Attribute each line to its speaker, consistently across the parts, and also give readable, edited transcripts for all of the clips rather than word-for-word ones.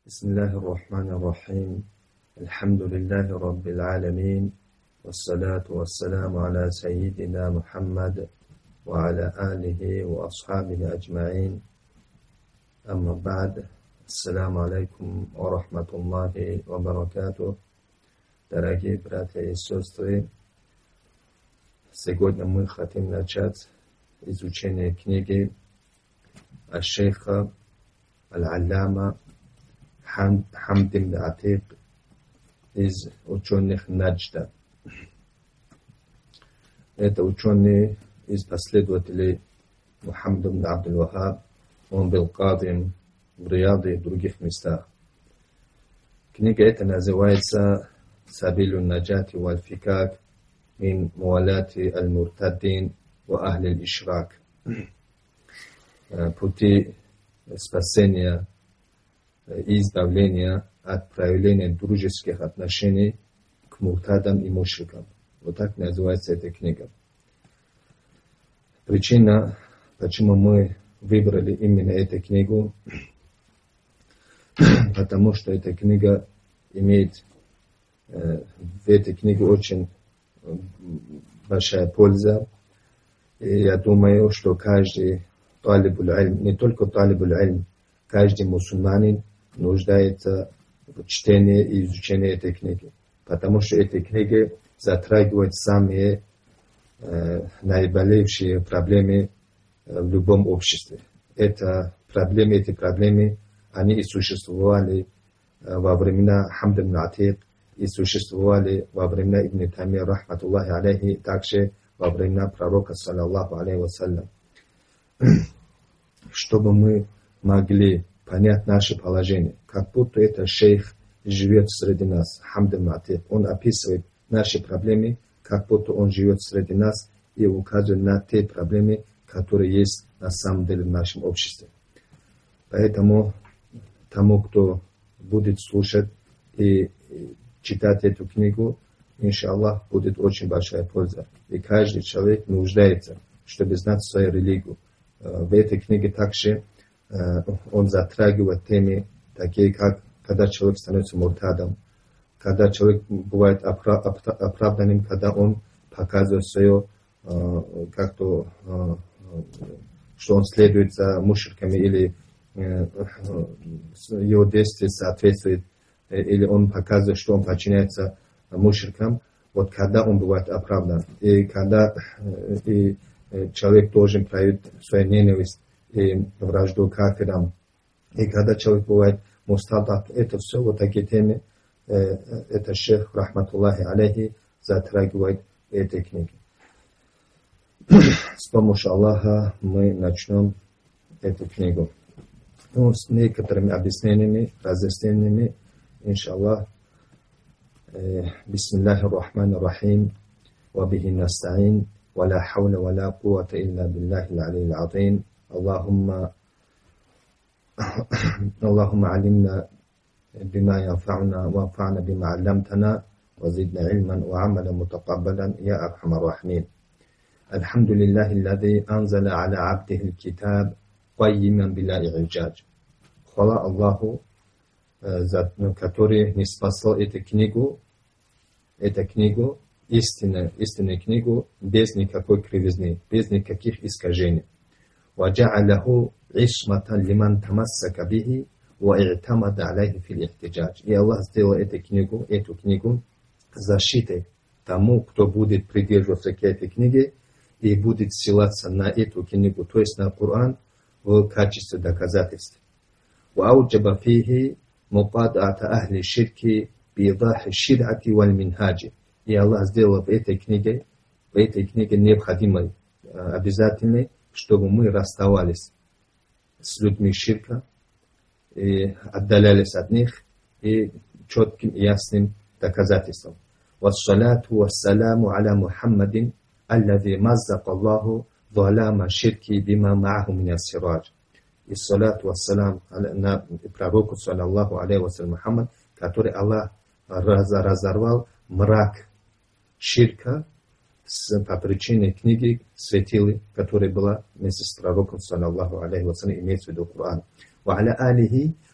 Speaker 1: بسم الله الرحمن الرحيم الحمد لله رب العالمين والصلاة والسلام على سيدنا محمد وعلى آله وأصحابه أجمعين أما بعد السلام عليكم ورحمة الله وبركاته. Дорогие братья и сестры, сегодня мы хотим начать изучение книги аш-шейха аль-алляма Хамд ибн Атик из ученых Наджда. Это ученый из последователей Мухаммада ибн Абдул-Вахаб. Он был кадим в Рияде и в других местах. Книга эта называется سبيل النجاة والفكاك من موالاة المرتدين وأهل الإشراك. Пути спасения и избавления от проявления дружеских отношений к муртадам и мушрикам. Вот так называется эта книга. Причина, почему мы выбрали именно эту книгу, потому что эта книга имеет в этой книге очень большая польза. И я думаю, что каждый талибуль ильм, не только талибуль ильм, каждый мусульманин нуждается в чтении и изучении этой книги. Потому что эта книга затрагивает самые наиболевшие проблемы в любом обществе. Эти проблемы, они и существовали во времена Хамда ибн Атик, и существовали во времена Ибн Таймия, рахматуллахи алейхи, также во времена пророка, саллаллаху алейхи вассалям. Чтобы мы могли понять наше положение, как будто это шейх живет среди нас, Хамд ибн Атик. Он описывает наши проблемы, как будто он живет среди нас и указывает на те проблемы, которые есть на самом деле в нашем обществе. Поэтому тому, кто будет слушать и читать эту книгу, иншаллах, будет очень большая польза. И каждый человек нуждается, чтобы знать свою религию. В этой книге также он затрагивает темы, такие как, когда человек становится муртадом, когда человек бывает оправданным, когда он показывает свое, как-то, что он следует за мушриками, или его действия соответствуют, или он показывает, что он подчиняется мушрикам, вот когда он бывает оправдан, и когда человек должен проявить свою ненависть и вражду кафирам, и когда человек бывает мустадат, это все вот такие темы, это шейх, рахматуллахи алейхи, затрагивает этой книги. С помощью Аллаха мы начнем эту книгу. Ну, с некоторыми объяснениями, разъяснениями, иншаллах. Бисмиллахи рахмани рахим. Ва бихи настаин. Ва ла хауля ва ла куввата илля биллахи аль-алиyyil азим. اللهم علمنا بما ينفعنا وانفعنا بما علمتنا وزدنا علما وعملا متقبلا يا أرحم الراحمين. الحمد لله الذي أنزل على عبده الكتاب قيما بلا إعجاج. Хвала Аллаху, который не спасал эту книгу, истинную книгу, без никакой кривизны, без никаких искажений. وَجَعَلَهُ عِشْمَةً لِمَنْ تَمَسَّكَ بِهِ وَإِعْتَمَدَ عَلَيْهِ فِي الْإِحْتِجَاجِ. И Аллах сделал эту книгу защитой тому, кто будет придерживаться к этой книге и будет ссылаться на эту книгу, то есть на Коран, в качестве доказательств. وأوجب فيه مقاطعة أهل الشرك بإيضاح الشرعة والمنهاج. И Аллах сделал в этой книге необходимой, обязательной, чтобы мы расставались с людьми ширка и отдалялись от них, и четким и ясным доказательством. والصلاة والسلام على محمد الذي مزق الله ظلام الشرك بما معه من السراج. И салату вассалам на пророку, саллаллаху алейхи вассалям, Мухаммад, который Аллах разорвал мрак ширка по причине книги светилы, которая была вместе с пророком, саллаллаху алейхи вассалям, имеется в виду Коран. وعلى آله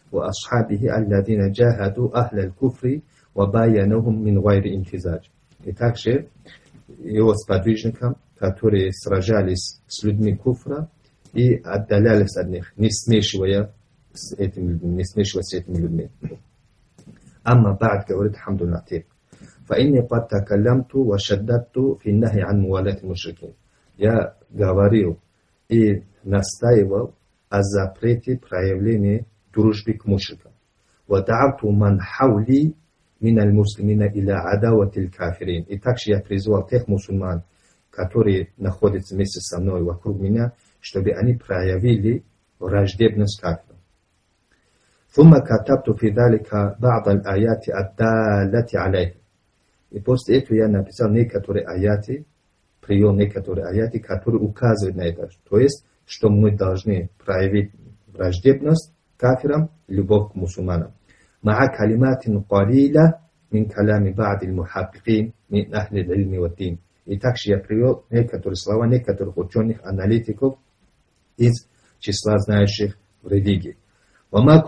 Speaker 1: وأصحابه الذين جاهدوا أهل الكفر وباينوهم من غير انتزاج. И также его сподвижникам, которые сражались с людьми куфра и отдалялись от них, не смешиваясь с этими людьми. أما بعد, говорит Хамд аль-Атик, فإني قد تكلمت وشددت في النهي عن موالاة المشركين. Я говорил и настаивал о запрете проявления дружбы к мушрикам. وَدَعَوْتُ مَنْ حَوْلِي مِنَ الْمُسْلِمِينَ إِلَى عَدَاوَةِ الْكَافِرِينَ. И также я призвал тех мусульман, которые находятся вместе со мной вокруг меня, чтобы они проявили враждебность кафирам. ثُمَّ كَتَبْتُ فِي ذَلِكَ بَعْضَ الْآيَاتِ الدَّالَّةِ عَلَيْهِ. И после этого я написал некоторые аяты, привел некоторые аяты, которые указывают на это. То есть, что мы должны проявить враждебность кафирам, любовь к мусульманам. مع كلمات قليلة من كلام بعض المحققين من أهل العلم والدين. И также я привел некоторые слова некоторых ученых, аналитиков из числа знающих в религии. وما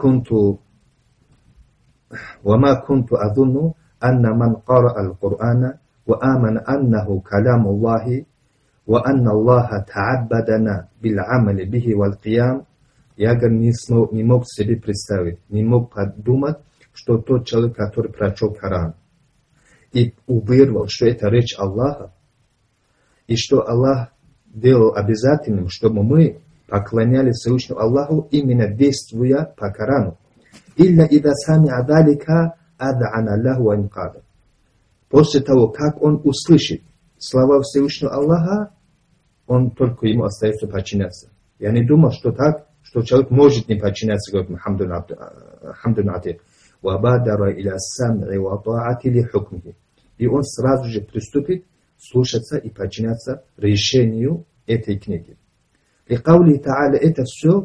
Speaker 1: كنت أظن أن من قرأ القرآن وآمن أنه كلام الله وأن الله تعبدنا بالعمل به والقيام. Я не мог себе представить, не мог подумать, что тот человек, который прочел Коран и уверовал, что это речь Аллаха, и что Аллах делал обязательным, чтобы мы поклонялись Всевышнему Аллаху, именно действуя по Корану. «Илля ида сами'а далика ад'ана Аллаху ва инқада». После того, как он услышит слова Всевышнего Аллаха, он только ему остается подчиняться. Я не думал, что так, что человек может не подчиняться, говорит Хамд аль-Атик. وَبَادَرَ إِلَى السَّمْعِ وَطَاعَةِ لِحُكْمِهِ. И он сразу же приступит слушаться и подчиняться решению этой книги. لِقَوْلِهِ تَعَالَى. Это все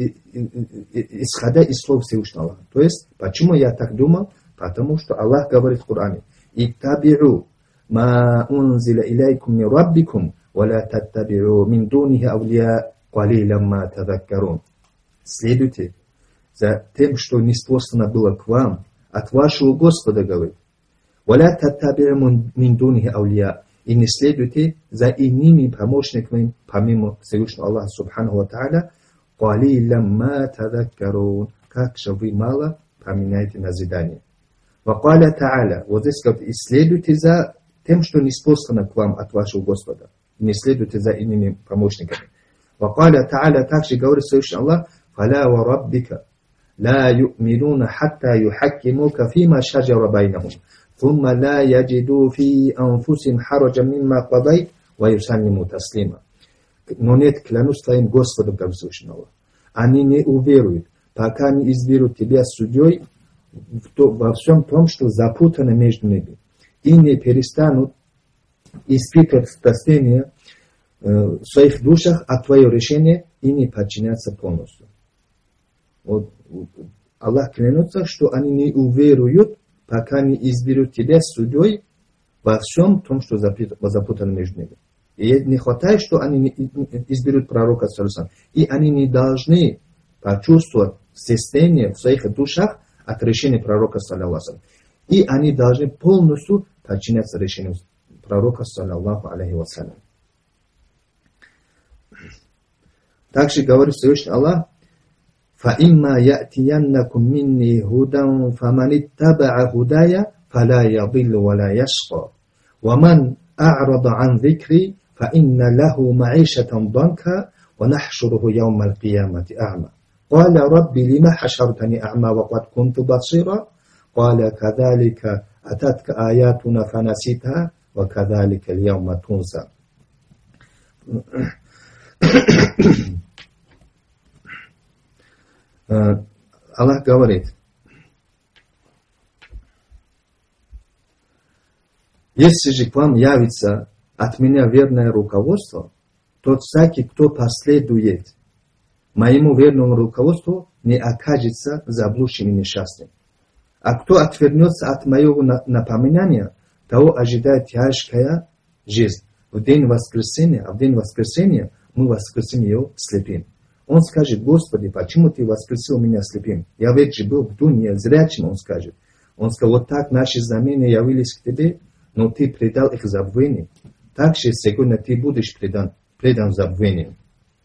Speaker 1: исходя из слов Всевышнего Аллаха. То есть, почему я так думал? Потому что Аллах говорит в Коране: «Иттаби'у ма унзила илайкум мин раббикум, ва ла таттаби'у мин дунихи авлия калилям ма тадаккарун». Следуйте за тем, что ниспослано было к вам от вашего Господа, говорит. «Ва ла таттаби'у мин дунихи авлия». И не следуйте за иными помощниками, помимо Всевышнего Аллаха Субханаху ва Тааля, калилям ма тадаккарун. Как же вы мало поменяете назидание. Вакаля Тааля. Вот здесь говорит: исследуйте за тем, что ниспослано к вам от вашего Господа. Не следуйте за иными помощниками. Вакаля Тааля. Также говорит Всевышний Аллах: фаля ва раббика ла ю'минуна хатта юхаккимука фима шаджара байнахум. ثم لا يجدوا في أنفسهم حرجا مما قضيت ويسلموا تسليما. Но нет, клянусь твоим Господом, как Всевышний Аллах, они не уверуют, пока не изберут тебя судьей во всем том, что запутано между ними, и не перестанут испытывать спасение в своих душах от твоего решения и не подчиняться полностью. Вот Аллах клянется, что они не уверуют, пока не изберут тебя судьей во всем том, что запутано между ними. И не хватает, что они изберут пророка, и они не должны почувствовать стеснение в своих душах от решения пророка, и они должны полностью подчиняться решению пророка, саллаллаху алейхи вассалям. Также говорит Всевышний Аллах: فَإِمَّا يَأْتِيَنَّكُمْ مِنِّي هُدًى فَمَنِ اتَّبَعَ هُدَايَ فَلَا يَضِلُّ وَلَا يَشْقَى وَمَنْ أَعْرَضَ عَنْ ذِكْرِي فَإِنَّ لَهُ مَعِيشَةً ضَنكًا وَنَحْشُرُهُ يَوْمَ الْقِيَامَةِ أَعْمَى قَالَ رَبِّ لِمَ حَشَرْتَنِي أَعْمَى وَقَدْ كُنْتُ بَصِيرًا قَالَ كَذَلِكَ أَتَتْكَ آيَاتُنَا فَنَسِيتَهَا وَكَذَلِكَ الْيَوْمَ تُنْسَى. Аллах говорит: если же к вам явится от меня верное руководство, то всякий, кто последует моему верному руководству, не окажется заблудшим и несчастным. А кто отвернется от моего напоминания, того ожидает тяжкая жизнь. В день воскресения мы воскресим его слепым. Он скажет: Господи, почему ты воскресил меня слепым? Я ведь же был в дуне зрячим, он скажет. Он сказал: вот так наши знамения явились к тебе, но ты предал их забвению. Так же сегодня ты будешь предан забвению.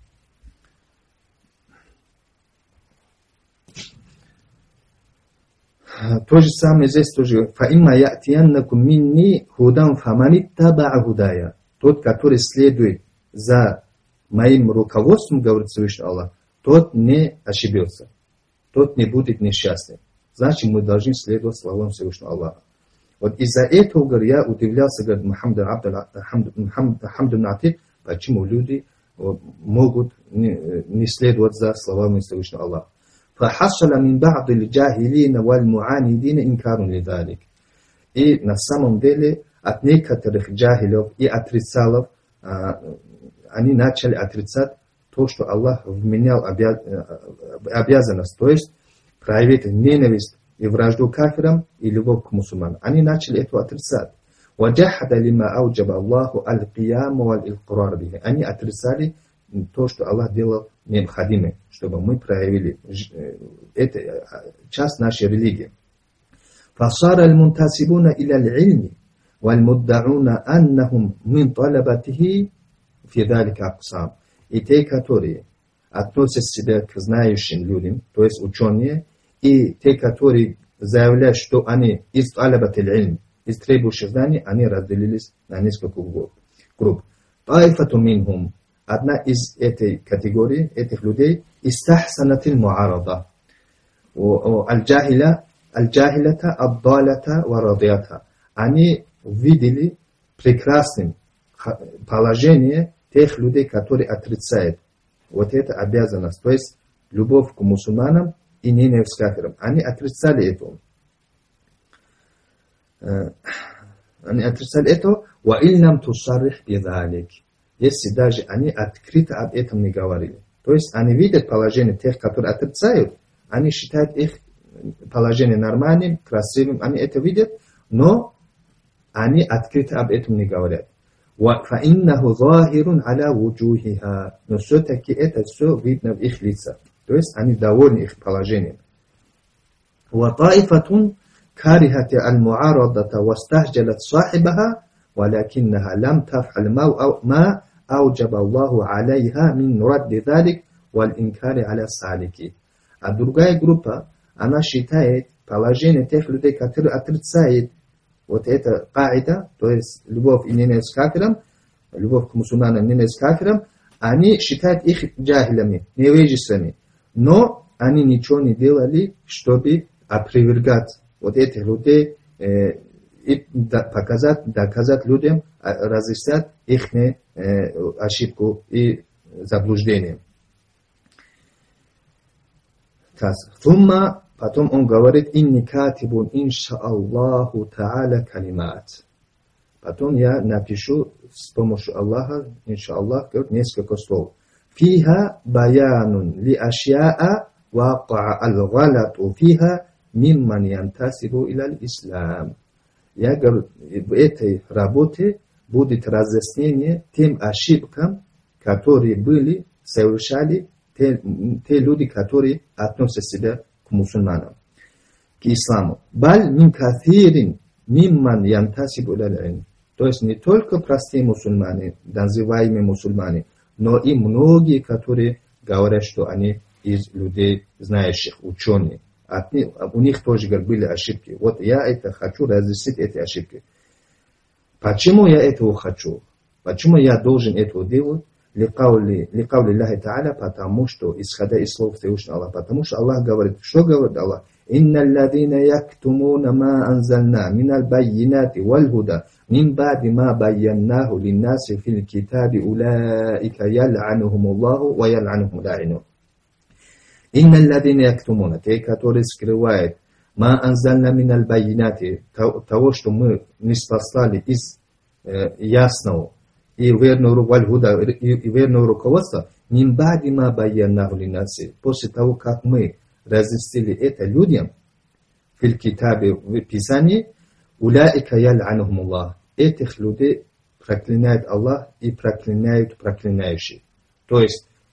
Speaker 1: То же самое здесь тоже. فَإِمَّا يَأْتِيَنَّكُمْ مِنِّي هُدًى فَمَنِ اتَّبَعَ هُدَايَ. Тот, который следует за моим руководством, говорит Всевышний Аллах, тот не ошибется, тот не будет несчастным. Значит, мы должны следовать словам Всевышнего Аллаха. Вот из-за этого, говорит, я удивлялся, говорит Мухаммад Натик, почему люди могут не следовать за словами Всевышнего Аллаха. فحصل من بعض الجاهلين والمعاندين إنكار لذلك. И на самом деле от некоторых джахилов и отрицалов они начали отрицать то, что Аллах вменял обязанность, то есть проявить ненависть и вражду кафирам и любовь к мусульманам. Они начали это отрицать. وَجَحَدَ لِمَا أَوْجَبَ اللَّهُ الْقِيَامُ وَالْإِقْرَارَ بِهِ. Они отрицали то, что Аллах делал необходимым, чтобы мы проявили. Это часть нашей религии. فَصَارَ الْمُنْتَسِبُونَ إِلَى الْعِلْمِ وَالْمُدَّعُونَ أَنَّهُمْ مِنْ طَلَبَتِهِ فِي ذَلِكَ أَقْسَامٍ. И те, которые относят себя к знающим людям, то есть ученые, и те, которые заявляют, что они из талабатил ильм, из требующих знаний, они разделились на несколько групп. Таифату минхум. Одна из этой категории, этих людей, истахсанатил муарада. Аль-джахилата, аддалата ва радията. Они видели прекрасным положение тех людей, которые отрицают вот эту обязанность, то есть любовь к мусульманам и ненависть к кафирам. Они отрицали это. وَإِلَّمْ تُصَرِّحْ بِذَلِكَ. Если даже они открыто об этом не говорили. То есть они видят положение тех, которые отрицают, они считают их положение нормальным, красивым, они это видят, но они открыто об этом не говорят. فَإِنَّهُ ظَاهِرٌ عَلَى وُجُوهِهَا. Но все-таки это все видно в их лицах. То есть они довольны их положением. وَطَائِفَةٌ كَارِهَةَ الْمُعَارَضَةَ وَاسْتَهْجَلَتْ صَاحِبَهَا وَلَكِنَّهَا لَمْ تَفْعَلْ مَا أَوْجَبَ اللَّهُ عَلَيْهَا مِنْ رَدِّ ذَلِكَ وَالْإِنْكَارِ عَلَى السَّالِكِ. А другая группа, она считает положение тех людей, которые отрицают вот это каида, то есть любовь и ненависть к кафирам, любовь к мусульманам и ненависть к кафирам, они считают их джахилями, невежествами. Но они ничего не делали, чтобы опровергать вот этих людей и доказать людям, разъяснять их ошибку и заблуждение. Потом он говорит: «Инни катибун иншааллаху та'аля калимат». Потом я напишу с помощью Аллаха, иншааллах, несколько слов. «Фиха баянун ли ашьяа вaqa'a аль-галату фиха мимман янтасибу иля ислам». Я говорю, в этой работе будет разъяснение тем ошибкам, которые были, совершали те люди, которые относят себя к мусульманам, к исламу. Баль мин кафирин мимман янтасибу иля. То есть не только простые мусульмане, называемые мусульмане, но и многие, которые говорят, что они из людей знающих, ученых. У них тоже были ошибки. Вот я это хочу разъяснить, эти ошибки. Почему я этого хочу? Почему я должен этого делать? Ликаули Аллахи Та'аля, потому что, исходя из слов Всевышнего Аллаха, потому что Аллах говорит, что говорит Аллах? «Инна алладина яктумуна ма анзальна минал байинати валь худа мин ба'ди ма байяннаху линнаси фил китаби улаика ял'анухум Аллаху ва ял'анухум ла'инун». «Инна алладина яктумуна», те, которые скрывают, «ма анзальна минал байинати», того, что мы не спаслали из ясного и верного руководства, «мин ба'ди ма байяннаху линнаси», после того, как мы разъяснили это людям, в китабе, в Писании, улаика ял'анухум Аллах, этих людей проклинает Аллах и проклинают проклинающие. То есть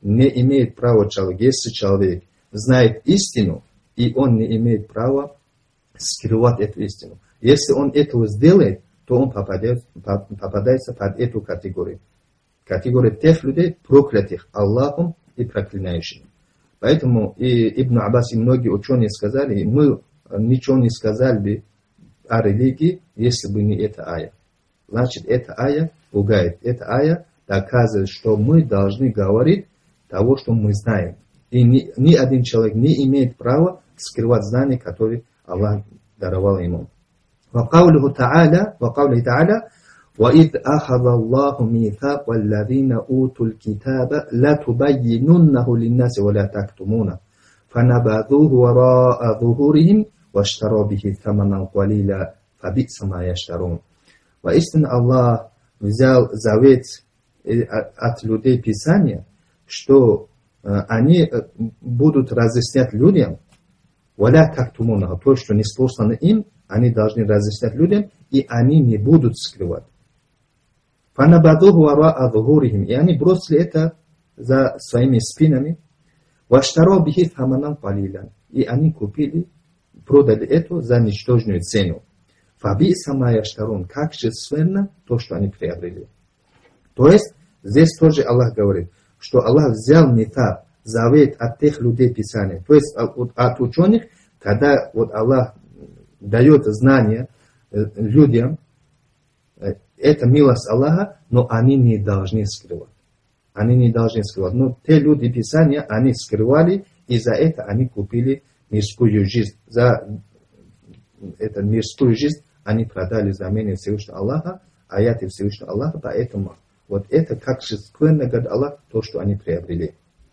Speaker 1: не имеет права человек, если человек знает истину, и он не имеет права скрывать эту истину. Если он этого сделает, то он попадается под эту категорию. Категорию тех людей, проклятых Аллахом и проклинающих. Поэтому и Ибн Аббас и многие ученые сказали, мы ничего не сказали бы о религии, если бы не эта ая. Значит, эта ая пугает. Эта ая доказывает, что мы должны говорить того, что мы знаем. И ни один человек не имеет права скрывать знания, которые Аллах даровал ему. وقوله تعالى وإذ أخذ الله ميثاق الذين أوتوا الكتاب لتبيننه للناس ولا تكتمونه فنبذوه وراء ظهورهم واشتروا به ثمنا قليلا فبئس ما يشترون. Воистину Аллах взял завет от людей Писания, что они будут разъяснять людям, ولا تكتمونه, то, что не слышно им, они должны разъяснять людям, и они не будут скрывать. فَنَبَذُوهُ وَرَاءَ ظُهُورِهِمْ, и они бросили это за своими спинами. وَاشْتَرَوْا بِهِ ثَمَنًا قَلِيلًا, и они купили, продали это за ничтожную цену. فَبِئْسَ مَا يَشْتَرُونَ, как же скверно то, что они приобрели. То есть, здесь тоже Аллах говорит, что Аллах взял митаб, завет от тех людей Писания. То есть, от ученых, когда вот Аллах дает знания людям, это милость Аллаха, но они не должны скрывать. Они не должны скрывать. Но те люди Писания, они скрывали, и за это они купили мирскую жизнь. За эту мирскую жизнь они продали замене Всевышнего Аллаха, аяты Всевышнего Аллаха, поэтому вот это как же скверно, говорит Аллах, то, что они приобрели.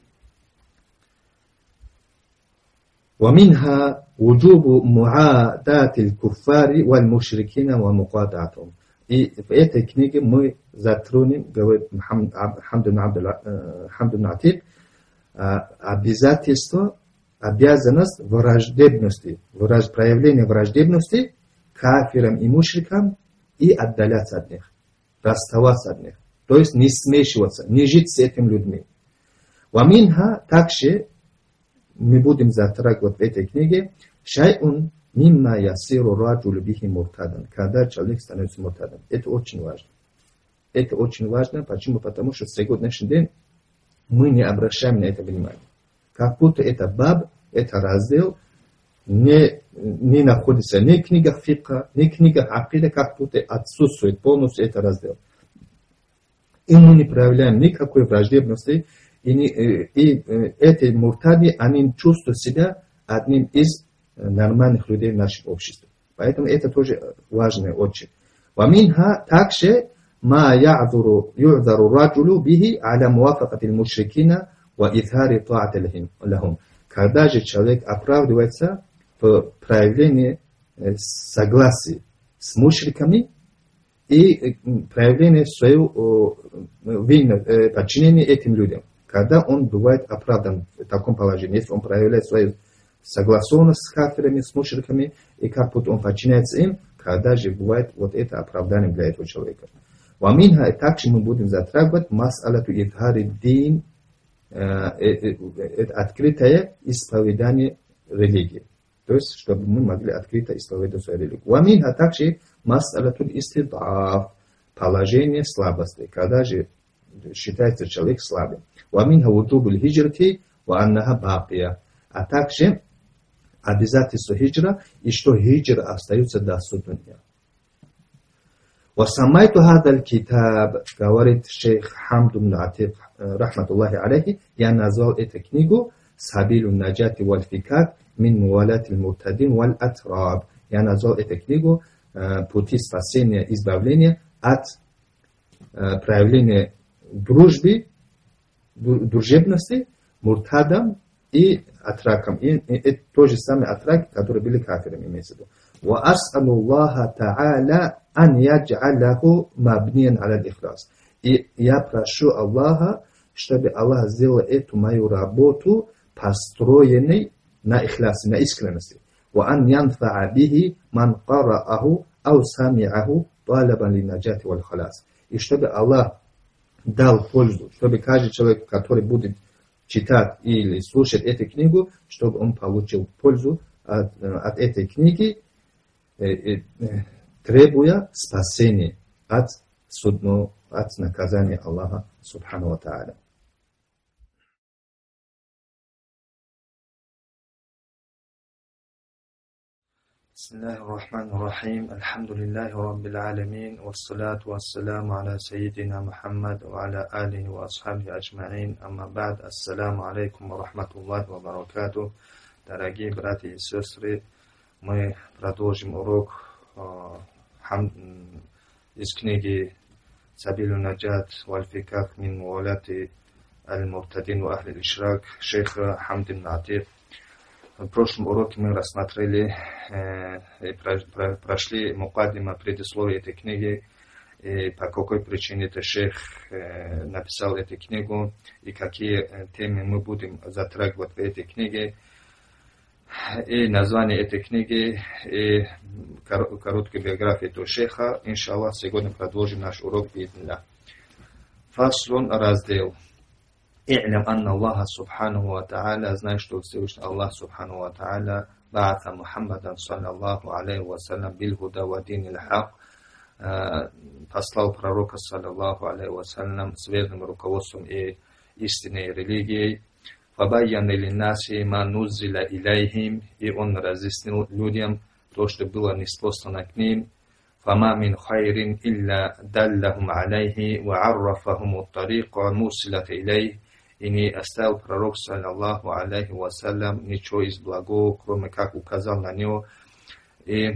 Speaker 1: ومنها وجوب معاداة الكفار والمشركين ومقاطعتهم. И в этой книге мы затронем, говорит Хамдун Атиб, обязательство, обязанность враждебности, проявления враждебности кафирам и мушрикам и отдаляться от них, расставаться от них. То есть не смешиваться, не жить с этими людьми. Ваминха также мы будем затрагивать в этой книге шайун мимма ясиру раджулу бихи муртадан, когда человек становится муртадом. Это очень важно. Это очень важно. Почему? Потому что в сегодняшний день мы не обращаем на это внимание. Как будто это баб, это раздел, не находится ни в книгах фикха, ни в книгах акида, как будто отсутствует полностью это раздел. И мы не проявляем никакой враждебности, и эти муртади, они чувствуют себя одним из нормальных людей в нашем обществе. Поэтому это тоже важно очень. ومنها также ما يعذر الرجل به على موافقة المشركين وإظهار طاعة لهم. Когда же человек оправдывается в проявлении согласия с мушриками и проявлении своего подчинения этим людям. Когда он бывает оправдан в таком положении, если он проявляет свою согласованность с кафирами, с мушриками, и как будто он подчиняется им, когда же бывает вот это оправдание для этого человека. Ваминха, и также мы будем затрагивать мас'алату идхари дин, это открытое исповедание религии. То есть, чтобы мы могли открыто исповедовать свою религию. Ваминха также мас'алату истидаф, положение слабости, когда же считается человек слабым. Ваминха вуджубуль хиджрати ва аннаха бакия. А также обязательство хиджра, и что хиджра остается до судного дня. وسميت هذا الكتاب, говорит шейх Хамдун Атиб, рахматуллахи алейхи, я назвал эту книгу Сабилу наджати валь фикак мин муалати муртадин валь атраб. Я назвал эту книгу пути спасения, избавления от проявления дружбы, дружебности муртадам и атракам. И это то же самое атраки, которые были кафирами, имеется в виду. وَأَسْأَلُ اللَّهَ تَعَالَى أَنْ يَجْعَلَهُ مَبْنِيًا عَلَى الْإِخْلَاصِ. И я прошу Аллаха, чтобы Аллах сделал эту мою работу построенной на ихлясе, на искренности. وَأَنْ يَنْفَعَ بِهِ مَنْ قَرَأَهُ أَوْ سَمِعَهُ طَالَبًا لِلنَّجَاةِ وَالْخَلَاصِ. И чтобы Аллах дал пользу, чтобы каждый человек, который будет читать или слушать эту книгу, чтобы он получил пользу от этой книги, требуя спасения от судного, от наказания Аллаха Субхану ва Тааля.
Speaker 2: بسم الله الرحمن الرحيم الحمد لله رب العالمين والصلاة والسلام على سيدنا محمد وعلى آله وأصحابه أجمعين أما بعد السلام عليكم ورحمة الله وبركاته. Дорогие братья и сестры, мы продолжим урок из книги Сабилу Наджат валь-Фиках мин муалати аль-Муртадин ва ахли ишрак шейха Хамд ибн Атик. В прошлом уроке мы рассмотрели и прошли мукаддима предисловие этой книги, и по какой причине этот шейх написал эту книгу, и какие темы мы будем затрагивать в этой книге, и название этой книги, и короткая биография этого шейха. Иншаллах, сегодня продолжим наш урок. Фаслун, раздел. اعلم أن الله سبحانه وتعالى знай, что Всевышний Аллах سبحانه وتعالى بعث محمدا صلى الله عليه وسلم بالهدى ودين الحق послал пророка صلى الله عليه وسلم с верным руководством и истинной религией. فبين للناس ما نزل إليهم, и он разъяснил людям то, что было ниспослано к ним. فما من خير إلا دلهم عليه وعرفهم الطريق الموصلة إليه, и не оставил пророк, саллаллаху алейхи вассалям, ничего из благого, кроме как указал на него и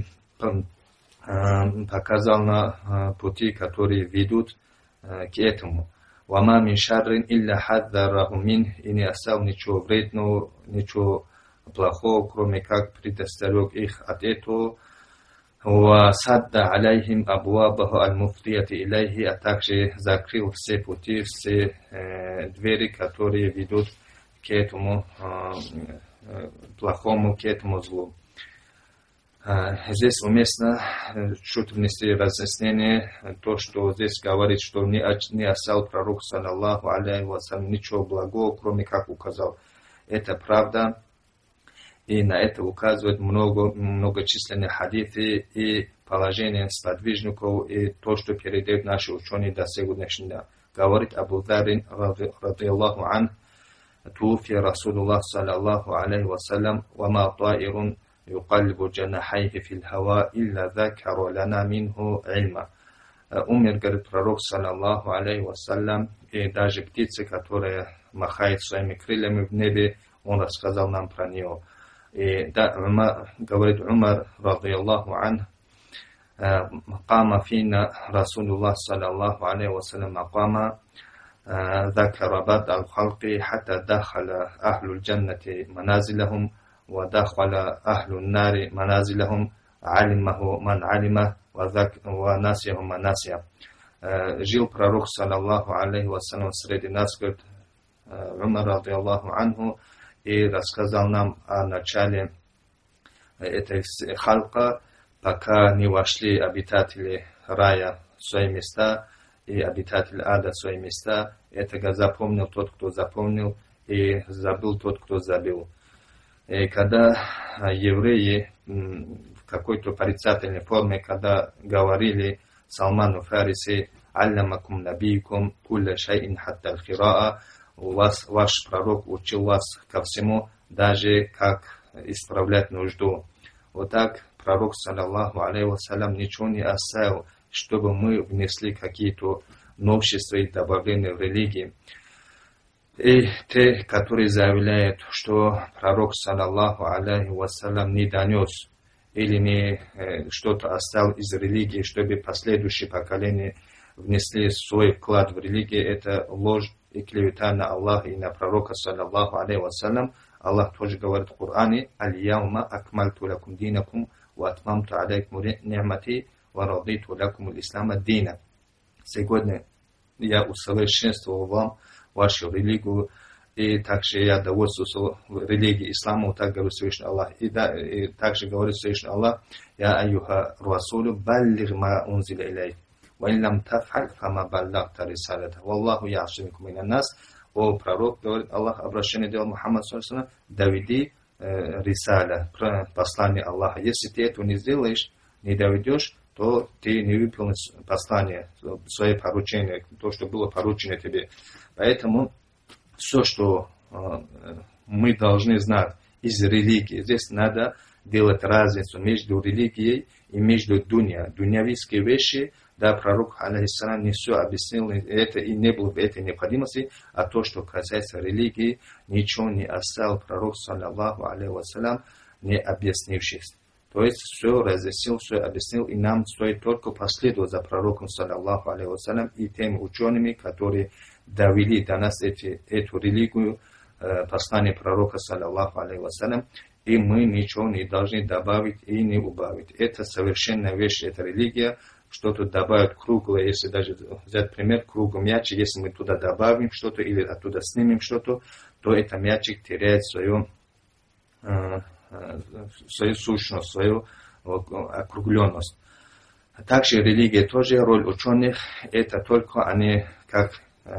Speaker 2: показал на пути, которые ведут к этому. وَمَا مِنْ شَرٍ إِلَّا حَذَّرَهُ مِنْهِ, и не оставил ничего вредного, ничего плохого, кроме как предостерег их от этого. وَسَدَّ عَلَيْهِمْ أَبْوَابَهُ الْمُفْضِيَةِ إِلَيْهِ, а также закрыл все пути, все двери, которые ведут к этому плохому, к этому злу. Здесь уместно чуть внести разъяснение, то, что здесь говорит, что не оставил пророк, саллаллаху алейхи вассалям, ничего благого, кроме как указал. Это правда. И на это указывают многочисленные хадисы и положения сподвижников, и то, что передают наши ученые до сегодняшнего дня. Говорит Абу Зарин, радиаллаху ан, туфи Расулуллах, саллаллаху алейхи вассалям, вама таирун юкаллибу джанахайхи фил хава, илля закару лана минху ильма. Умер, говорит пророк, саллаллаху алейхи вассалям, и даже птицы, которые махают своими крыльями в небе, он рассказал нам про него. И да, говорит Умар, радиаллаху ан, قام فينا رسول الله صلى الله عليه وسلم مقاما ذكر بدء الخلق حتى دخل أهل الجنة منازلهم ودخل أهل النار منازلهم علمه من علمه وناسيه من ناسيه. Жил пророк, саллаллаху алейхи вассалям, среди нас, говорит Умар, радиаллаху анху, и рассказал нам о начале этой халка, пока не вошли обитатели рая в свои места и обитатели ада в свои места. Это запомнил тот, кто запомнил, и забыл тот, кто забыл. И когда евреи в какой-то порицательной форме, когда говорили Салману Фариси, «Аллямакум набийкум кулля шайин хатта аль-хираа», ваш пророк учил вас ко всему, даже как исправлять нужду. Вот так пророк, саллаллаху алейхи вассалям, ничего не оставил, чтобы мы внесли какие-то новшества и добавления в религии. И те, которые заявляют, что пророк, саллаллаху алейхи вассалям, не донес или не что-то оставил из религии, чтобы последующие поколения внесли свой вклад в религию, это ложь и клевета на Аллаха и на пророка, саллаллаху алейхи вассалям. Аллах тоже говорит в Коране: «Аль-яума акмальту лакум динакум ва атмамту алейкум ни'мати ва радиту лакум аль-ислама дина». Сегодня я усовершенствовал вам вашу религию, и также я довольствовался религией ислама, так говорит Всевышний Аллах. И также говорит Всевышний Аллах: «Я аюха расулю баллиг ма унзиля илейк. وإن لم تفعل فما بلغت رسالته والله يعصمكم من الناس о пророк, говорит Аллах, обращение делал Мухаммад, доведи рисаля, послание Аллаха. Если ты этого не сделаешь, не доведешь, то ты не выполнишь послание, свое поручение, то, что было поручено тебе. Поэтому все, что мы должны знать из религии, здесь надо делать разницу между религией и между дунявистские вещи. Да, пророк, алейхиссалям, не все объяснил, это и не было бы этой необходимости, а то, что касается религии, ничего не оставил пророк, саллаллаху алейхи вассалям, не объяснившись. То есть все разъяснил, все объяснил, и нам стоит только последовать за пророком, саллаллаху алейхи вассалям, и теми учеными, которые довели до нас эту религию, послание пророка, саллаллаху алейхи вассалям, и мы ничего не должны добавить и не убавить. Это совершенная вещь, это религия. Что-то добавить круглое, если даже взять пример, круглый мячик, если мы туда добавим что-то или оттуда снимем что-то, то этот мячик теряет свою сущность, свою округленность. Также религия тоже, роль ученых, это только они как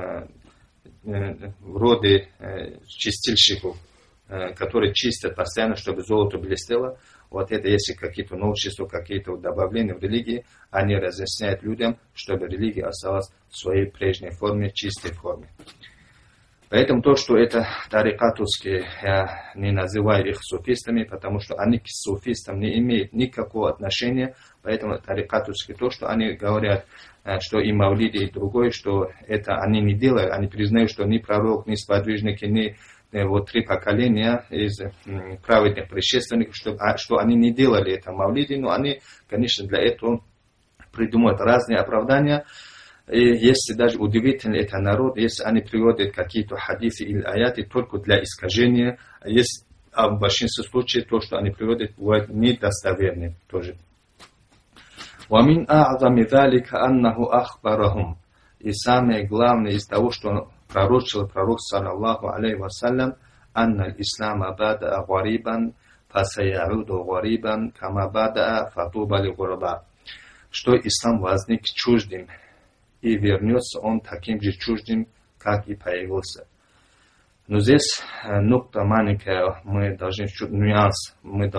Speaker 2: вроде чистильщиков, которые чистят постоянно, чтобы золото блестело. Вот это, если какие-то новшества, какие-то добавления в религии, они разъясняют людям, чтобы религия осталась в своей прежней форме, чистой форме. Поэтому то, что это тарикатовские, я не называю их суфистами, потому что они к суфистам не имеют никакого отношения. Поэтому тарикатовские, то, что они говорят, что и мавлиди, и другое, что это они не делают, они признают, что ни пророк, ни сподвижники, ни вот 3 поколения из праведных предшественников, что они не делали это мавлиди, но они, конечно, для этого придумывают разные оправдания. И если даже удивительно это народ, если они приводят какие-то хадисы или аяты только для искажения, а в большинстве случаев то, что они приводят, бывает недостоверны тоже. وَمِنْ أَعْظَمِ ذَلِكَ أَنَّهُ أَخْبَرَهُمْ. И самое главное из того, что пророчил пророк, саллаллаху алейхи вассалям, «Анна аль-ислама бада'a гарибан, фасая'уду гарибан, кама бада'a фатуба ли гураба». Что ислам возник чуждым, и вернется он таким же чуждым, как и появился. Но здесь нукта маленькая, мы должны нюанс,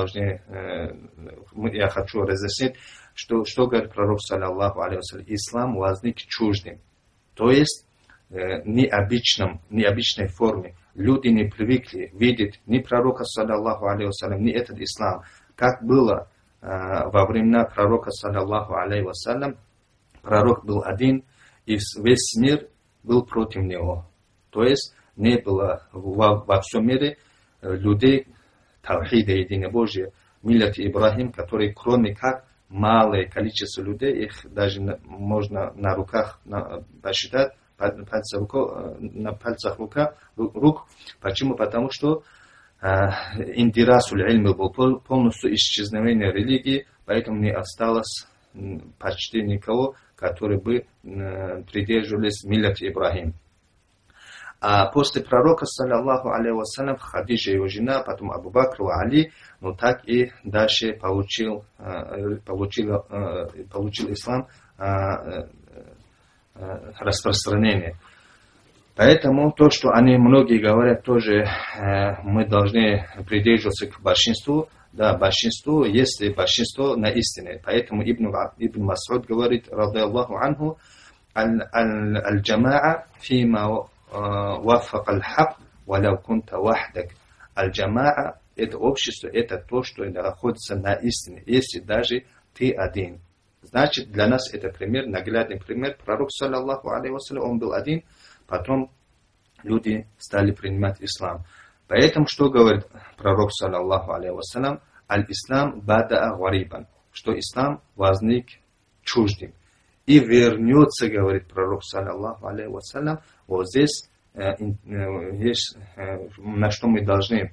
Speaker 2: я хочу разъяснить, что говорит пророк, саллаллаху алейхи вассалям, ислам возник чуждым. То есть необычной форме. Люди не привыкли видеть ни пророка, саллаллаху алейхи вассалям, ни этот ислам. Как было во времена пророка, саллаллаху алейхи вассалям, пророк был один, и весь мир был против него. То есть не было во всем мире людей тавхида, единобожия, миллят Ибрахим, которые кроме как малое количество людей, их даже можно на руках посчитать, на пальцах рук. Почему? Потому что индирасуль ильми был полностью исчезновение религии, поэтому не осталось почти никого, которые бы придерживались миллят Ибрахим. А после пророка, саллаллаху алейхи вассалям, Хадиджа его жена, потом Абу Бакр и Али, но так и дальше получил ислам распространение. Поэтому то, что они многие говорят, тоже мы должны придерживаться к большинству. Да, большинство, если большинство на истине. Поэтому Ибн Мас'уд говорит, радиаллаху анху, аль-джамаа фима ваффака аль-хак, валяу кунта вахдак. Аль-джамаа, это общество, это то, что находится на истине, если даже ты один. Значит, для нас это пример, наглядный пример. Пророк, саллаллаху алейхи вассалям, он был один, потом люди стали принимать ислам. Поэтому, что говорит пророк, саллаллаху алейхи вассалям, аль-ислам бада'a гарибан, что ислам возник чуждым. И вернется, говорит пророк, саллаллаху алейхи вассалям, вот здесь есть, на что мы должны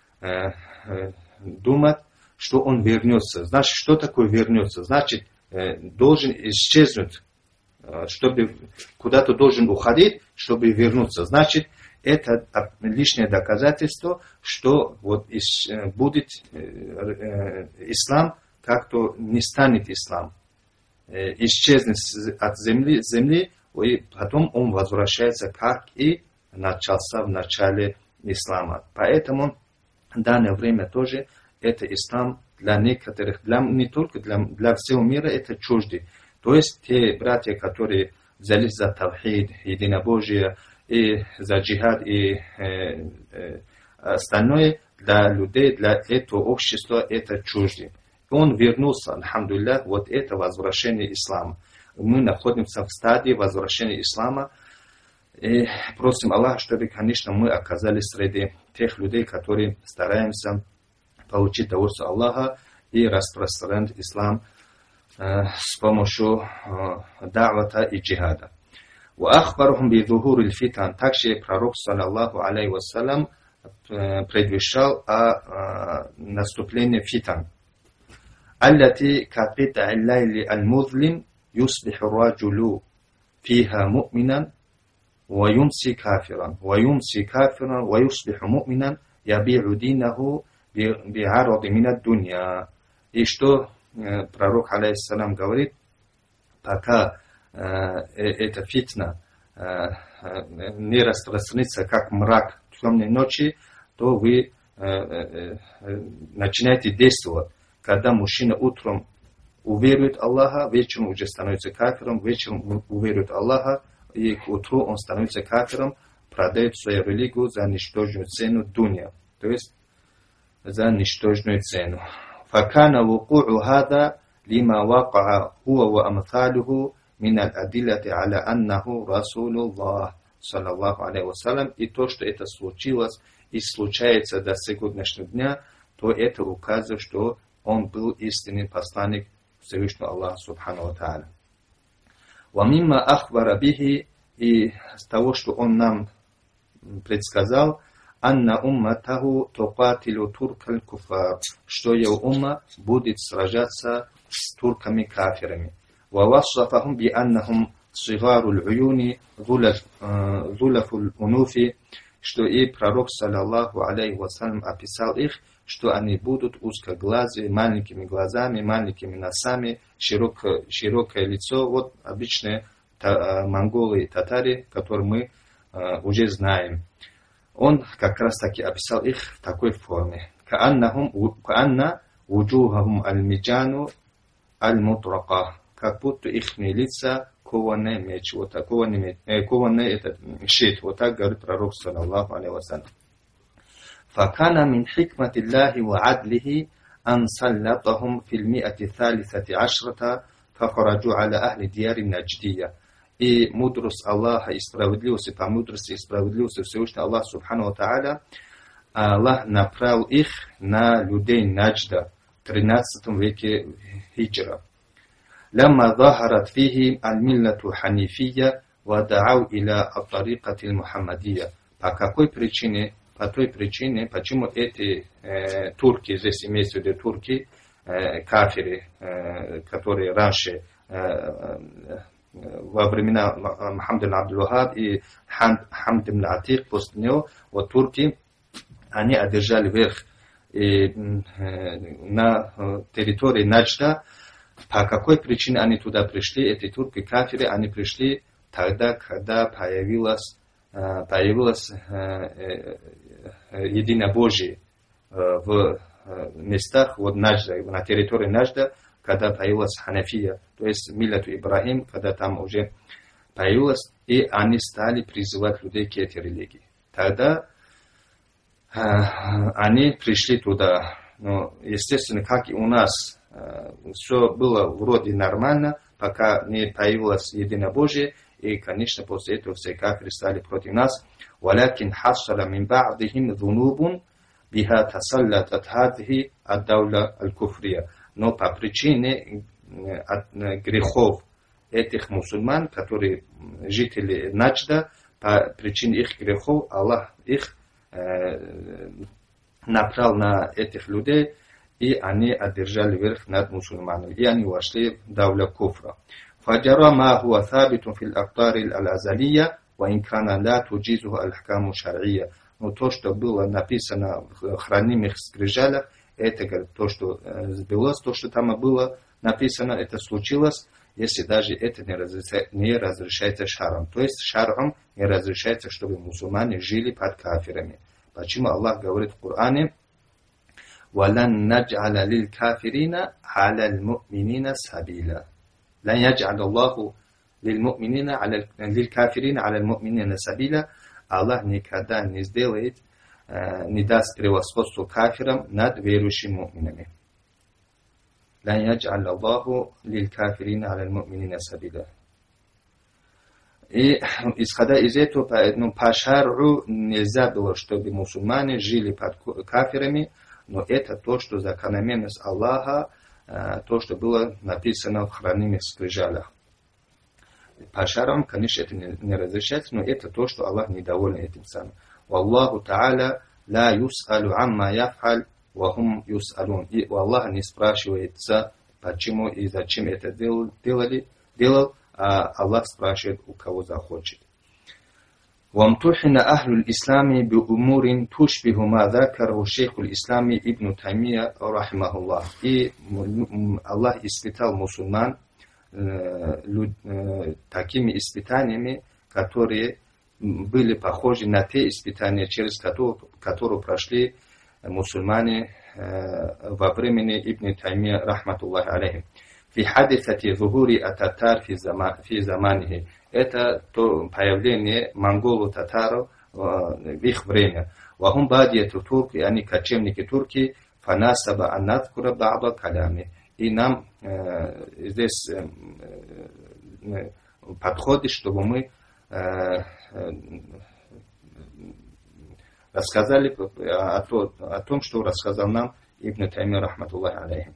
Speaker 2: думать, что он вернется. Значит, что такое вернется? Значит, должен исчезнуть, чтобы куда-то должен уходить, чтобы вернуться. Значит, это лишнее доказательство, что вот будет ислам, как-то не станет ислам. Исчезнет от земли, и потом он возвращается, как и начался в начале ислама. Поэтому в данное время тоже это ислам для некоторых, не только для всего мира, это чуждый. То есть те братья, которые взялись за тавхид, единобожие, и за джихад, и остальное, для людей, для этого общества это чуждый. Он вернулся, альхамдулиллах, вот это возвращение ислама. Мы находимся в стадии возвращения ислама. И просим Аллаха, чтобы, конечно, мы оказались среди тех людей, которые стараемся получить довольство Аллаха и распространять ислам с помощью давата и джихада. وأخبرهم بظهور الفتن. Также пророк, саллаллаху алейхи вассалям, предвещал о наступлении фитан. التي كقطع الليل المظلم يصبح الرجل فيها مؤمنا ويمسي كافرا ويصبح مؤمنا يبيع دينه بعرض من الدنيا. И что пророк, алейхиссалям, говорит, пока эта фитна не распространится как мрак темной ночи, то вы начинаете действовать. Когда мужчина утром уверует Аллаха, вечером уже становится кафиром, вечером уверует Аллаха, и к утру он становится кафиром, продает свою религию за ничтожную цену дунья, то есть за ничтожную цену. فكان وقوع هذا لما وقع هو وأمثاله من الأدلة على أنه رسول الله صلى الله عليه وسلم. И то, что это случилось и случается до сегодняшнего дня, то это указывает, что он был истинный посланник Всевышнего Аллаха Субхану ва Тааля. وَمِمَّا أَخْبَرَ بِهِ. И с того, что он нам предсказал, «Анна умматаху туqatilu туркаль куфар», что его умма будет сражаться с турками-кафирами. وَوَصَّفَهُمْ بِأَنَّهُمْ صِغَارُ الْعُيُونِ ظُلَفُ الْأُنُوفِ, что и пророк, саллаллаху алейхи вассалям, описал их, что они будут узкоглазые, маленькими глазами, маленькими носами, широкое лицо. Вот обычные монголы и татари, которые мы уже знаем. Он как раз таки описал их в такой форме. «Каанна вуджухахум аль-миджану аль-мутрака», как будто их лица кованный меч, вот так, кованный этот щит, вот так говорит пророк, саллаллаху алейхи вассалям. فكان من حكمة الله وعدله أن سلطهم في 113 فخرجوا على أهل ديار النجدية. И мудрость Аллаха и справедливость, по мудрости и справедливости Всевышнего Аллаха Субхану ва Тааля, Аллах направил их на людей Наджда в 13 веке хиджра. لما ظهرت فيهم الملة الحنيفية ودعوا إلى الطريقة المحمدية. По какой причине? По той причине, почему эти турки, здесь имеется в виду турки, кафиры, которые раньше, во времена Мухаммада Абдул-Вахаб и Хамд ибн Атик, после него, вот турки, они одержали верх на территории Наджда. По какой причине они туда пришли, эти турки, кафиры, они пришли тогда, когда появилось единобожие в местах вот Наджда, на территории Наджда, когда появилась Ханафия, то есть Миллату Ибрахим, когда там уже появилась, и они стали призывать людей к этой религии. Тогда они пришли туда. Но, естественно, как и у нас, все было вроде нормально, пока не появилось единобожие, и, конечно, после этого все кафиры стали против нас. ولكن حصل من بعضهم ذنوب بها تسلطت هذه الدولة الكفرية. Но по причине грехов этих мусульман, которые жители Наджда, по причине их грехов Аллах их направил на этих людей, и они одержали верх над мусульманами, и они вошли в даулю куфра. فجرى ما هو ثابت في الأقطار الأزلية وإن كان لا تجيزه الأحكام الشرعية. Но то, что было написано в хранимых скрижалях, это говорит, то, что сбылось, то, что там было написано, это случилось. если даже это не разрешается шаром. То есть шаром не разрешается, чтобы мусульмане жили под кафирами. Почему Аллах говорит в Коране: وَلَنْ نَجْعَلَ لِلْكَافِرِينَ عَلَى الْمُؤْمِنِينَ سَبِيلًا. لَنْ يَجْعَلَ اللَّهُ لِلْكَافِرِينَ عَلَى الْمُؤْمِنِينَ سَبِيلًا. Аллах никогда не сделает, не даст превосходство кафирам над верующими му'минами. لَنْ يَجْعَلَ اللَّهُ لِلْكَافِرِينَ عَلَى الْمُؤْمِنِينَ سَبِيلًا. И исходя из этого, по шар'у нельзя было, чтобы мусульмане жили под кафирами, но это то, что закономерность Аллаха, то, что было написано в хранимых скрижалях. По шарам, конечно, это не разрешается, но это то, что Аллах недоволен этим самым. Валлаху та'аля ла юс'алу амма яф'аль ва хум юс'алун. И у Аллаха не спрашивается, почему и зачем это делал, а Аллах спрашивает, у кого захочет. وامتحن أهل الإسلام بأمور تشبه ما ذكره الشيخ الإسلام ابن تيمية رحمه الله. И Аллах испытал мусульман такими испытаниями, которые были похожи на те испытания, через которые прошли мусульмане во времени Ибн Таймия рахматуллахи алейхи. في حادثة ظهور التتار في زمانه. Это то появление монголо-татаров в их время. وهم بادية турки, они кочевники турки, فناسب أن نذكر بعض كلامه. И нам здесь подходит, чтобы мы рассказали о том, что рассказал нам Ибн Таймия рахматуллахи алейхи.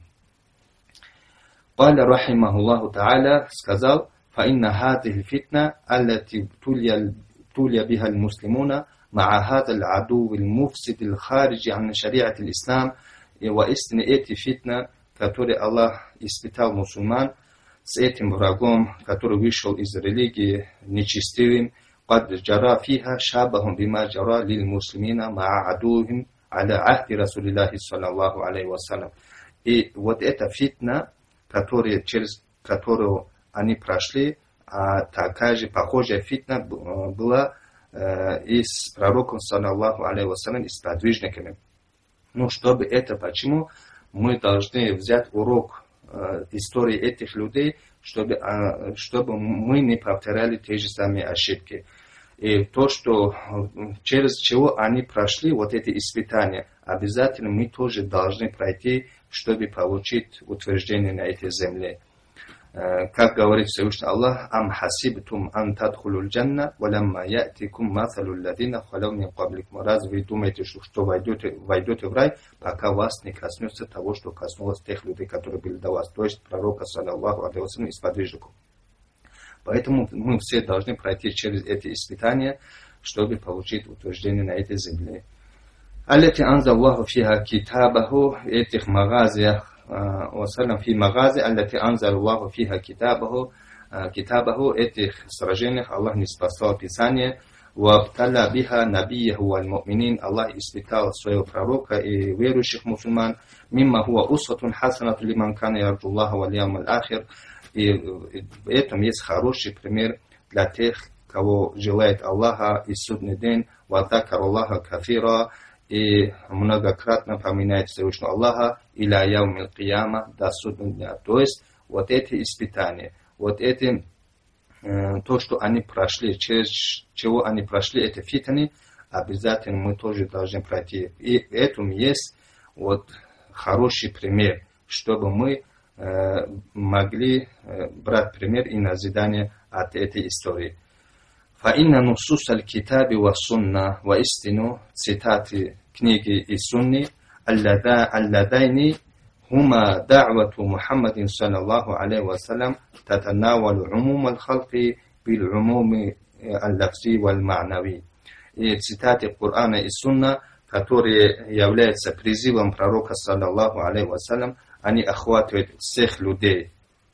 Speaker 2: قال رحمه الله تعالى, сказал: فإن هذه الفتنة التي ابتلي بها المسلمون مع هذا العدو المفسد الخارج عن شريعة الإسلام. وإستن эти фитна, которые Аллах испытал мусульман, с этим врагом, который вышел из религии нечестивым, قد جرى فيها شابه بما جرى للمسلمين مع عدوهم على عهد رسول الله صلى الله عليه وسلم. И вот эта фитна, через которую они прошли, а такая же похожая фитна была и с пророком, саллаллаху алейхи вассалям, и с подвижниками. Ну, чтобы это, почему мы должны взять урок истории этих людей, чтобы мы не повторяли те же самые ошибки. И то, что через чего они прошли, вот эти испытания, обязательно мы тоже должны пройти, чтобы получить утверждение на этой земле. Как говорит Всевышний Аллах: «Ам хасибтум ан тадхулул джанна, валямма я'тикум масалул ладина халау мин qablikum». Разве вы думаете, что войдете в рай, пока вас не коснется того, что коснулось тех людей, которые были до вас, то есть пророка, саллаллаху алейхи вассалям, и сподвижников. Поэтому мы все должны пройти через эти испытания, чтобы получить утверждение на этой земле. التي أنزل الله فيها كتابه этих مغازيах وسلم في مغازي التي أنزل الله فيها كتابه этих сражениях Аллах не спасал Писание. وابتلى بها نبيه والمؤمنين. Аллах испытал своего пророка и верующих мусульман. مما هو أسوة حسنة لمن كان يرجو الله واليوم الآخر. И в этом есть хороший пример для тех, кого желает Аллаха и судный день. وذكر الله كثيرا. И многократно поминает Всевышнего Аллаха иля яумил кияма, до судного дня. То есть вот эти испытания, вот эти, то, что они прошли, через чего они прошли, эти фитны, обязательно мы тоже должны пройти. И в этом есть вот хороший пример, чтобы мы могли брать пример и назидание от этой истории. فإن نصوص الكتاب والسنة وإستنو цитаты книги и сунны اللذين هما دعوة محمد صلى الله عليه وسلم تتناول عموم الخلق بالعموم اللفظي والمعنوي. И цитаты Корана и Сунна, которые являются призывом пророка, саллаллаху алейхи вассалям, они охватывают всех людей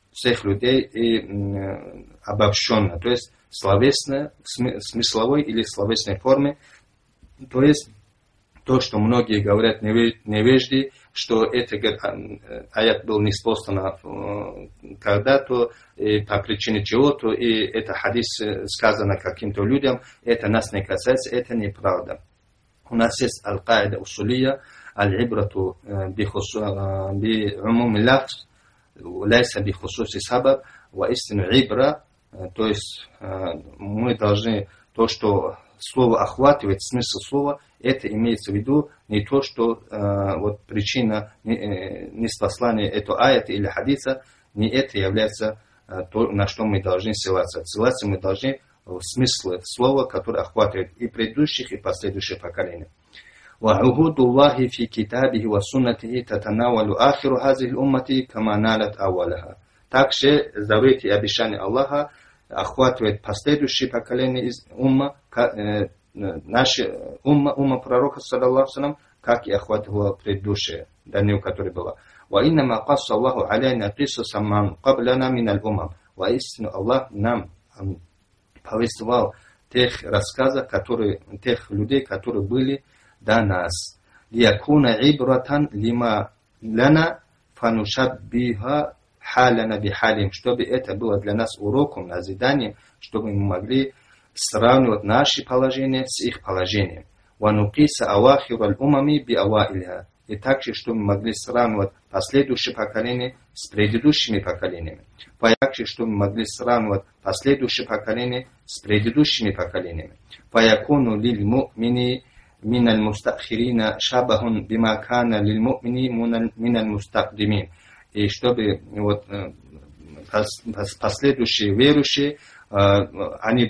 Speaker 2: и обобщенно, то есть словесно, в смысловой или словесной форме, то есть то, что многие говорят невежды, что это аят был неспослан когда-то, по причине чего-то, и это хадис сказано каким-то людям, это нас не касается, это неправда. У нас есть аль-каида усулия, аль-ибрату би'умум лафз, лайса бихусуси сабаб, воистину ибра, то есть мы должны, то, что слово охватывает, смысл слова, это имеется в виду не то, что вот причина ниспослания этого аята или хадиса, не это является то, на что мы должны ссылаться. Ссылаться мы должны в смысле слова, которое охватывает и предыдущих, и последующих поколений. وعهود الله في كتابه وسنته تتناول آخر هذه الأمة كما نالت أولها. Также заветы и обещания Аллаха охватывает последующие поколения из умма, наша умма пророка, саллаллаху алейхи, как и охватывала предыдущие, до нее, которая была. وإنما قص الله علينا قصصا من قبلنا من الأمم. Воистину Аллах нам повествовал тех рассказов, тех людей, которые были до нас. ليكون عبرة لما لنا فنشبه حالنا بحالهم, чтобы это было для нас уроком, назиданием, чтобы мы могли сравнивать наши положения с их положением. وَنُقِيسَ أَوَاخِرَ الْأُمَمِ بِأَوَائِلِهَا. И также, чтобы мы могли сравнивать последующие поколения с предыдущими поколениями. Также, чтобы мы могли сравнивать последующие поколения с предыдущими поколениями. فَيَكُونُ لِلْمُؤْمِنِ مِنَ الْمُسْتَأْخِرِينَ شَبَهٌ بِمَا كَانَ لِلْمُؤْمِنِ مِنَ الْمُسْتَقْدِمِينَ. И чтобы вот, последующие верующие, они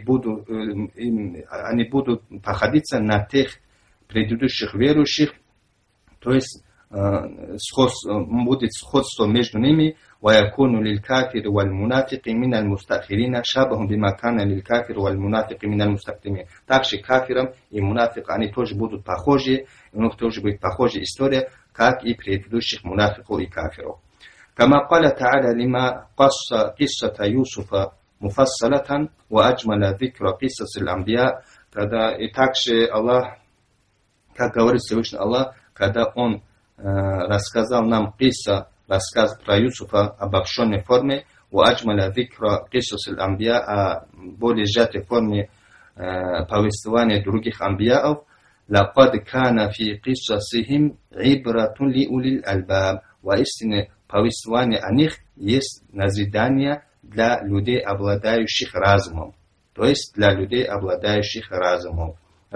Speaker 2: будут походиться на тех предыдущих верующих, то есть будет сходство между ними. وَيَكُونُ لِلْكَافِرِ وَالْمُنَافِقِ مِنَ الْمُسْتَأْخِرِينَ شَبَهٌ بِمَا كَانَ لِلْكَافِرِ وَالْمُنَافِقِ مِنَ الْمُسْتَقْدِمِينَ. Также кафирам и мунафикам, они тоже будут похожи, у них тоже будет похожая история, как и предыдущих мунафиков и кафиров. كما قال تعالى لما قص قصة يوسف مفصلة وأجمل ذكر قصص الأنبياء. Когда и также Аллах, как говорит Всевышний Аллах, когда Он рассказал нам рассказ про Юсуфа в обобщенной форме, وأجمل ذكر قصص الأنبياء, о более сжатой форме повествования других анбияов, لقد كان في قصصهم عبرة لأولي الألباب. Воистину повествование о них есть назидание для людей, обладающих разумом. То есть для людей, обладающих разумом.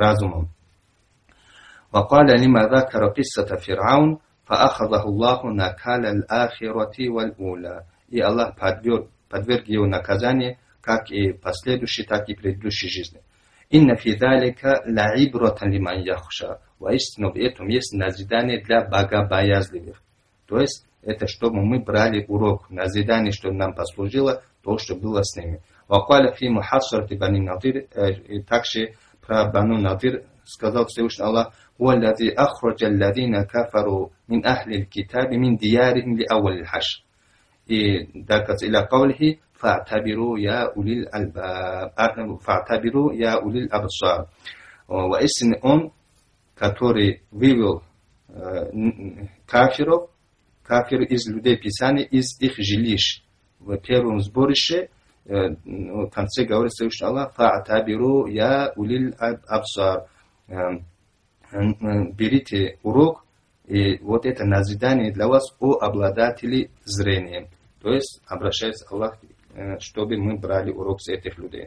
Speaker 2: وقال لما ذكر قصة فرعون فأخذه الله نكال الآخرة والأولى. И Аллах подверг его наказание, как и последующей, так и предыдущей жизни. إن في ذلك لعبرة لمن يخشى. Воистину в этом есть назидание для богобоязливых. То есть это чтобы мы брали урок, назидание, чтобы нам послужило то, что было с ними. وقال في محاصرة بني النضير. И также про Бану Надир сказал Всевышний Аллах: هو الذي أخرج الذين كفروا من أهل الكتاب من ديارهم لأول الحشر. И доказ إلى قوله فاعتبروا يا أولي الألباب, فاعتبروا يا أولي الأبصار. Воистину он, который вывел кафиров из людей Писания, из их жилищ в первом сборище, в конце говорит Всевышний Аллах: فاعتبروا يا أولي الأبصار. Берите урок, и вот это назидание для вас, о обладатели зрением. То есть обращается Аллах, чтобы мы брали урок с этих людей.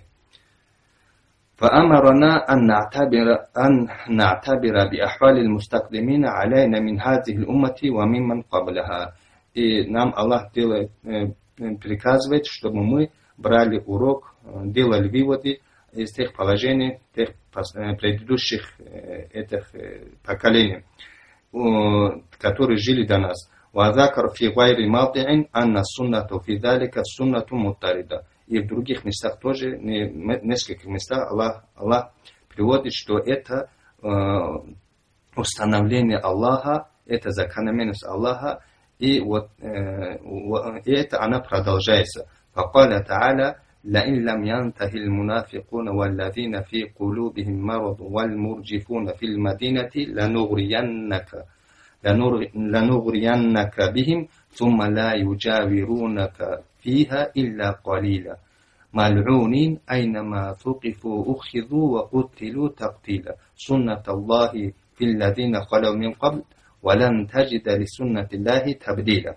Speaker 2: فأمرنا أن نعتبر بأحوال المستقدمين علينا من هذه الأمة وممن قبلها. И нам Аллах приказывает, чтобы мы брали урок, делали выводы из тех положений, тех предыдущих этих поколений, которые жили до нас. وذكر في غير موضع أن السنة في ذلك السنة مضطردة. И в других местах тоже, в нескольких местах Аллах приводит, что это установление Аллаха, это закономерность Аллаха, и вот это она продолжается. فقال تعالى: لئن لم ينته المنافقون والذين في قلوبهم مرض والمرجفون في المدينة لنغرينك. لنغرينك بهم ثم لا يجاورونك فيها إلا قليلا ملعونين أينما ثقفوا أخذوا وقتلوا تقتيلا سنة الله في الذين خلوا من قبل ولن تجد لسنة الله تبديلا.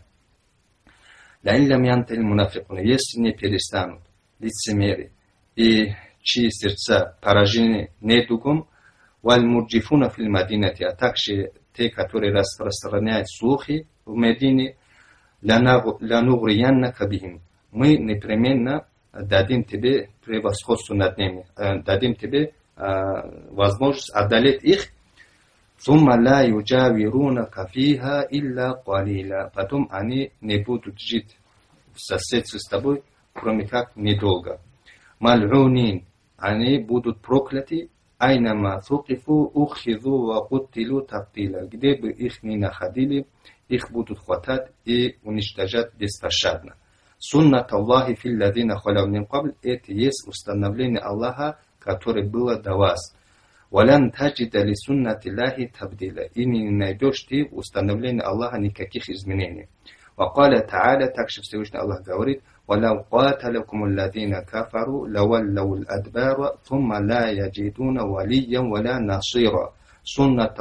Speaker 2: لئن لم ينتهي المنافقون, если не перестанут лицемеры и чьи сердца поражены недугом, والمرجفون في المدينة, а также те, которые распространяют слухи в Медине, لنغرينك بهم, мы непременно дадим тебе превосходство над ними, дадим тебе возможность одолеть их. ثم لا يجاورونك فيها إلا قليلا, потом они не будут жить в соседстве с тобой, кроме как недолго. ملعونين, они будут прокляты. أينما ثقفوا أخذوا وقتلوا تقتيلا, где бы их ни находили, их будут хватать и уничтожать беспощадно. Суннат Аллахи фил ладзина халяу мин кабл, это есть установление Аллаха, которое было до вас. Валян таджида ли суннати Аллахи табдила, и не найдешь ты установление Аллаха никаких изменений. Вакаля Тааля, также Всевышний Аллах говорит: وَلَوْ قَاتَلَكُمُ الَّذِينَ كَفَرُوا لَوَلَّوُا الْأَدْبَارَ ثُمَّ لَا يَجِدُونَ وَلِيًّا وَلَا نَصِيرًا سُنَّةَ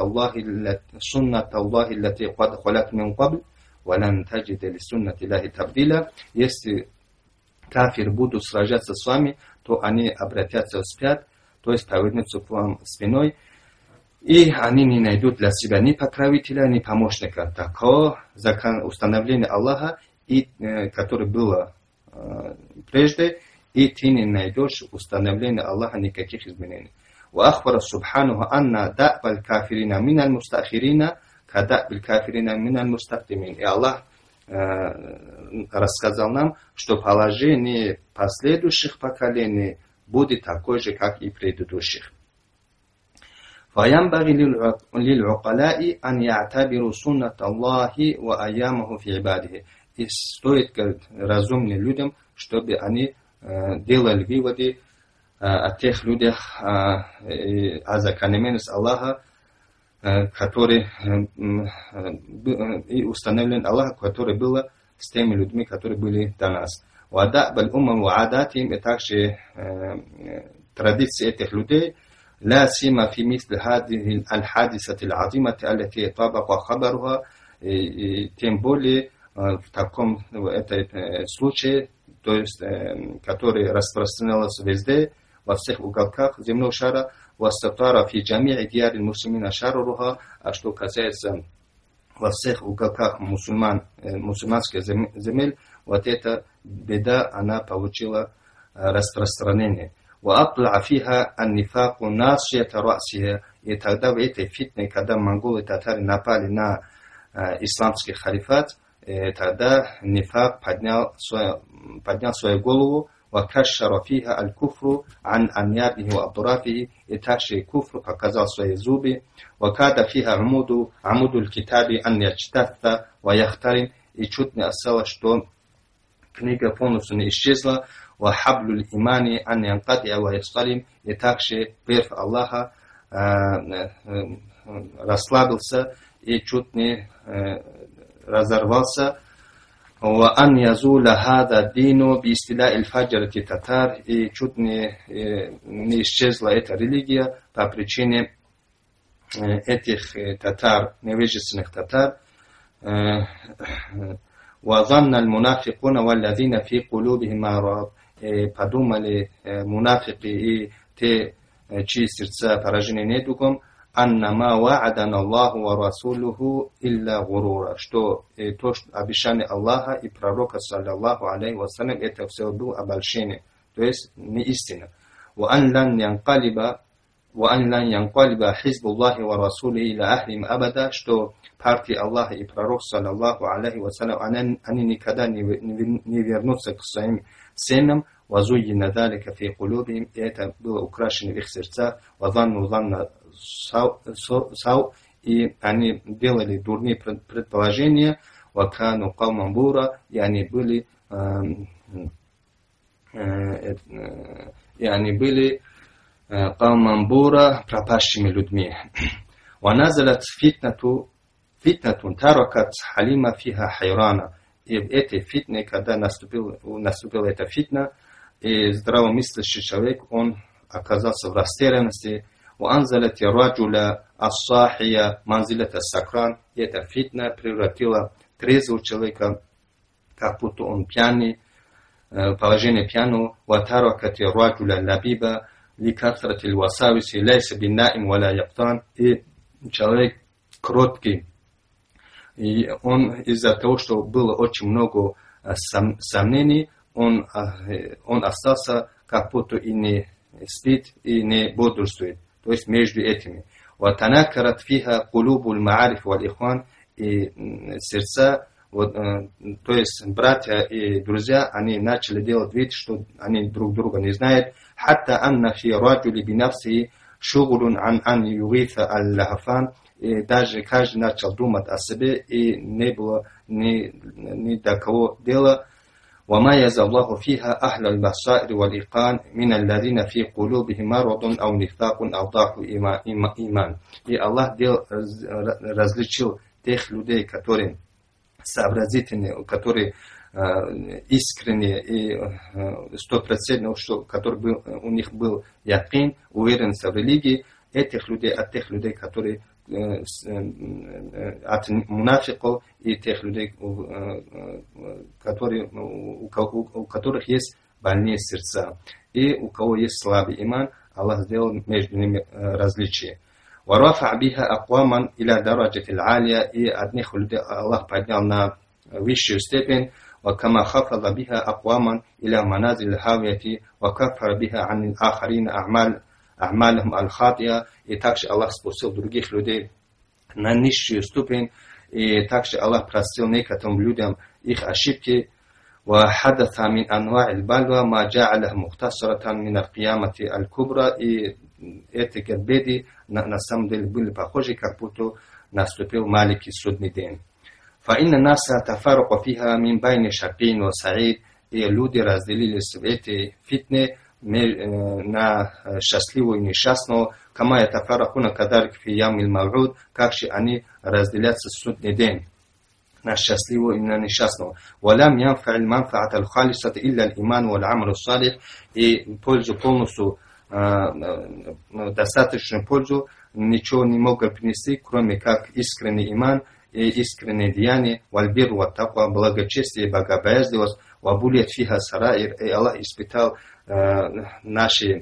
Speaker 2: اللَّهِ الَّتِي قَدْ خَلَتْ مِنْ قَبْلُ وَلَنْ تَجِدَ لِسُنَّةِ اللَّهِ تَبْدِيلًا. Если кафир будут сражаться с вами, то они обратятся вспять, то есть повернутся к вам спиной, и они не найдут для себя ни покровителя, ни помощника. Такое установление Аллаха, которое было прежде, и ты не найдешь установления Аллаха никаких изменений. وأخبر سبحانه أن دأب الكافرين من المستأخرين كدأب الكافرين من المستقدمين. И Аллах рассказал нам, что положение последующих поколений будет такое же, как и предыдущих. فينبغي للعقلاء أن يعتبروا سنة الله وأيامه في عباده. И стоит, говорит, разумным людям, чтобы они делали выводы о тех людях, о закономерности Аллаха, который и установлен Аллах, который был с теми людьми, которые были до нас. وَدَأْبَ الْأُمَّمُ وَعَادَاتِهِمْ, и также традиции этих людей, لا سيما في مثل هذه الحادثة العظيمة التي طابق خبرها, тем более в таком случае, то есть, который распространялся везде, во всех уголках земного шара, وَاسْتَطَارَ فِي جَمِيعِ دِيَارِ الْمُسْلِمِينَ شَرُرُهَا, а что касается во всех уголках мусульманских земель, вот эта беда, она получила распространение. وَأَطْلَعَ فِيهَا النِّفَاقُ نَاصِيَةَ رَأْسِهَا, и тогда в этой фитне, когда монголы и татары напали на исламский халифат, тогда нифак поднял свою голову. وَكَشَّرَ فِيهَا الْكُفْرُ عَنْ أَنْيَابِهِ وَأَطْرَافِهِ, и также куфр показал свои зубы. وَكَادَ فِيهَا عَمُودُ الْكِتَابِ أَنْ يَجْتَثَّ وَيَخْتَرِمْ, и чуть не осталось, что книга полностью не исчезла. وَحَبْلُ الْإِيمَانِ أَنْ يَنْقَطِعَ وَيَسْقَلِمْ, и также верх Аллаха расслабился и чуть не разорвался. وأن يزول هذا الدين باستيلاء الفجرة التتار, и чуть не исчезла эта религия по причине этих татар, невежественных татар. وظن المنافقون والذين في قلوبهم مرض, подумали мунафики и те, чьи сердца поражены недугом, أنما وعدنا الله ورسوله إلا غرورا, что то, что обещание Аллаха и пророка саллаллаху алейхи вассалям, это все было обольщение, то есть не истина. وأن لن ينقلب حزب الله ورسوله إلى أهلهم أبدا, что партии Аллаха и пророк саллаллаху алейхи вассалям, они никогда не вернутся к своим семьям. وزين ذلك في قلوبهم, и это было украшено в их сердцах. وظنوا ظن سوء, и они делали дурные предположения. وكانوا قوما بورا, и они были قوما بورا, пропащими людьми. ونزلت فتنة фитнатун таракат халима фиха хайрана. И в этой фитне, когда наступила эта фитна, и здравомыслящий человек, он оказался в растерянности. وأنزلت الرجل الصاحية منزلة السكران. И эта фитна превратила трезвого человека, как будто он пьяный, положение пьяного. وتركت الرجل اللبيب لكثرة الوساوس ليس بالنائم ولا يقظان. И человек кроткий, и он из-за того, что было очень много сомнений, он остался как будто и не спит, и не бодрствует. То есть между этими. وَتَنَكَّرَتْ فِيهَا قُلُوبُ الْمَعَارِفِ وَالْإِخْوَانِ. И сердца, то есть братья и друзья, они начали делать вид, что они друг друга не знают. حَتَّى أَنَّ فِي رَجُلِ بِنَفْسِهِ شُغُلٌ عَنْ أَنْ يُغِيثَ اللَّهَفَانِ. И даже каждый начал думать о себе, и не было ни до кого дела. وميز الله فيها أهل البصائر والإيقان من الذين في قلوبهم مرض أو نفاق أو ضعف إيمان. И Аллах различил тех людей, которые сообразительные, которые искренние и стопроцентно, который у них был якин, уверенность в религии, этих людей от тех людей, которые от мунафиков, и тех людей, у которых есть больные сердца, и у кого есть слабый иман, Аллах сделал между ними различие. وَرَفَعْ بِهَا أَقْوَامًا إِلَى دَرَجَةِ الْعَالِيَةِ. И одних людей Аллах поднял на высшую степень. وَكَمَا خَفَضَ بِهَا أَقْوَامًا إِلَى مَنَازِلِ الْهَاوِيَةِ وَكَفَّرَ بِهَا عَنِ الْآخَرِينَ أعمالهم الخاطئة. И также Аллах спустил других людей на низшую ступень, и также Аллах простил некоторым людям их ошибки. وحدث من أنواع البلوى ما جعله مختصرة من القيامة الكبرى. И эти беды на самом деле были похожи, как будто наступил маленький судный день. فإن الناس تفرقوا فيها من بين شقي وسعيد. И люди разделились в этой фитне на счастливого и несчастного. كما يتفرقون كذلك في يوم الموعود. Как же они разделятся в судный день на счастливого и на несчастного. ولم ينفع المنفعة الخالصة إلا الإيمان والعمل الصالح. И пользу полностью, достаточную пользу ничего не могут принести, кроме как искренний иман и искреннее деяние. والبر والتقوى. Благочестие и богобоязненность. وبليت فيها سرائر. И Аллах испытал наши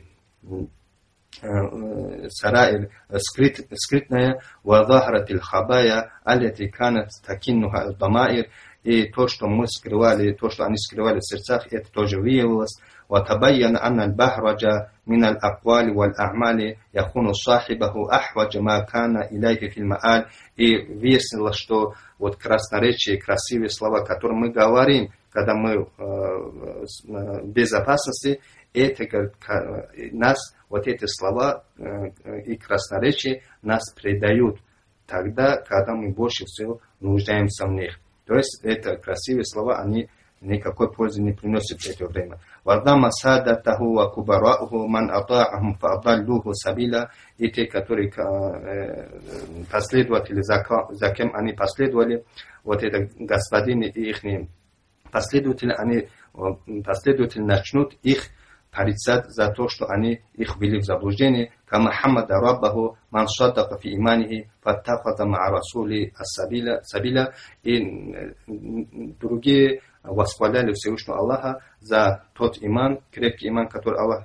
Speaker 2: سرائر скрытное. وظهرت الخبايا التي كانت تكنها الضمائر. И то, что мы скрывали, то, что они скрывали в сердцах, это тоже выявилось. وتبين أن البهرج من الأقوال والأعمال يكون صاحبه أحوج ما كان إليه في المآل. И выяснилось, что вот красноречие, красивые слова, которые мы говорим, когда мы в безопасности, это нас, вот эти слова и красноречие нас предают тогда, когда мы больше всего нуждаемся в них. То есть это красивые слова, они никакой пользы не приносят в это время. وَضَمَّ سَادَتَهُ وَكُبَرَاءُهُ مَنْ أَطَاعَهُمْ فَأَضَلُّوهُ سَبِيلًا. И те, которые последователи, за кем они последовали, вот это господины и их последователи, последователи начнут их порицать за то, что они их ввели в заблуждение. كما حمد ربه من صدق في إيمانه فاتخذ مع رسوله السبيل. И другие восхваляли Всевышнего Аллаха за тот иман, крепкий иман, который Аллах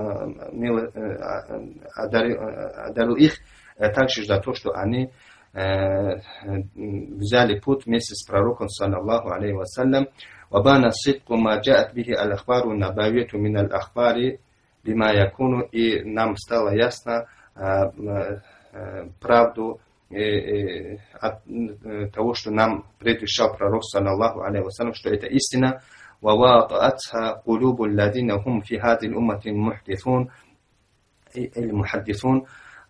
Speaker 2: одарил их, также за то, что они взяли путь вместе с пророком, саллаллаху алейхи вассалям. وبان الصدق ما جاءت به الأخبار النبوية من الأخبار بما يكون. И нам стало ясно правду от того, что нам предвещал пророк, саллаллаху алейхи вассалям, что это истина. وواطأتها قلوب الذين هم في هذه الأمة المحدثون المحدثون.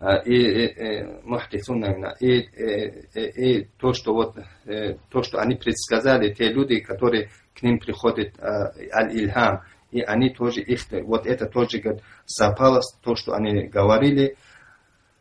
Speaker 2: И то, что они предсказали, те люди, которые к ним приходят аль-Ильхам, и они тоже вот это тоже совпало с то, что они говорили.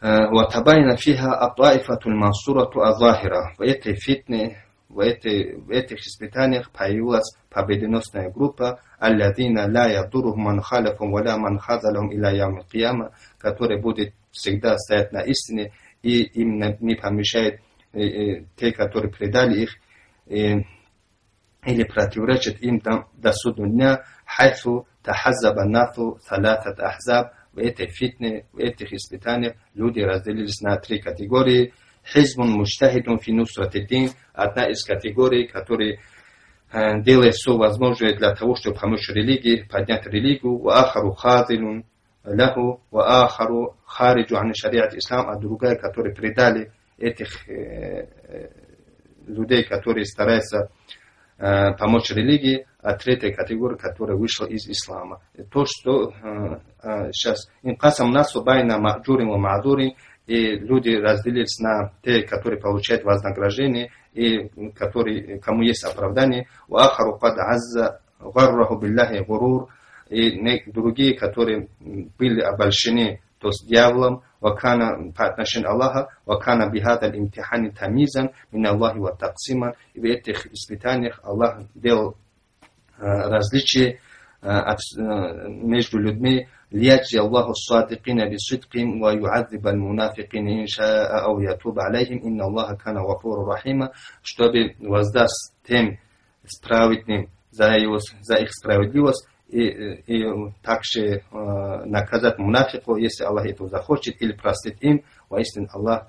Speaker 2: وتبين فيها الطائفة المنصورة الظاهرة. В этой фитне, в этих испытаниях появилась победоносная группа الذين لا يضرهم من خالفهم ولا من خذلهم إلى يوم القيامة, которые будут всегда стоять на истине, и им не помешает те, которые предали их или противоречат им до судного дня. حيث تحزب الناس ثلاثة أحزاب. В этой фитне, в этих испытаниях люди разделились на три категории. Хизбун муджтахидун фи нусрати-дин, одна из категорий, которые делает все возможное для того, чтобы помочь религии, поднять религию. Ва ахару хазилун лаху, ва ахару хариджу ан шариат ислам, а другая, которые предали этих людей, которые стараются помочь религии, а третья категория, которая вышла из ислама. То, что сейчас инкасам насу байна ма'джурин ва ма'дурин, и люди разделились на те, которые получают вознаграждение, и которые, кому есть оправдание. Ва ахару кад азза гарраху биллахи гурур, и другие, которые были обольщены, то с дьяволом, вакана по отношению Аллаха, вакана бихада имтихани тамизан мин Аллахи ва таксиман. И в этих испытаниях Аллах делал различия между людьми. ليجزي الله الصادقين بصدقهم ويعذب المنافقين إن شاء أو يتوب عليهم إن الله كان غفورا رحيما, чтобы воздаст тем справедливым за их справедливость, и также наказать мунафиков, если Аллах этого захочет, или простить им. Воистину Аллах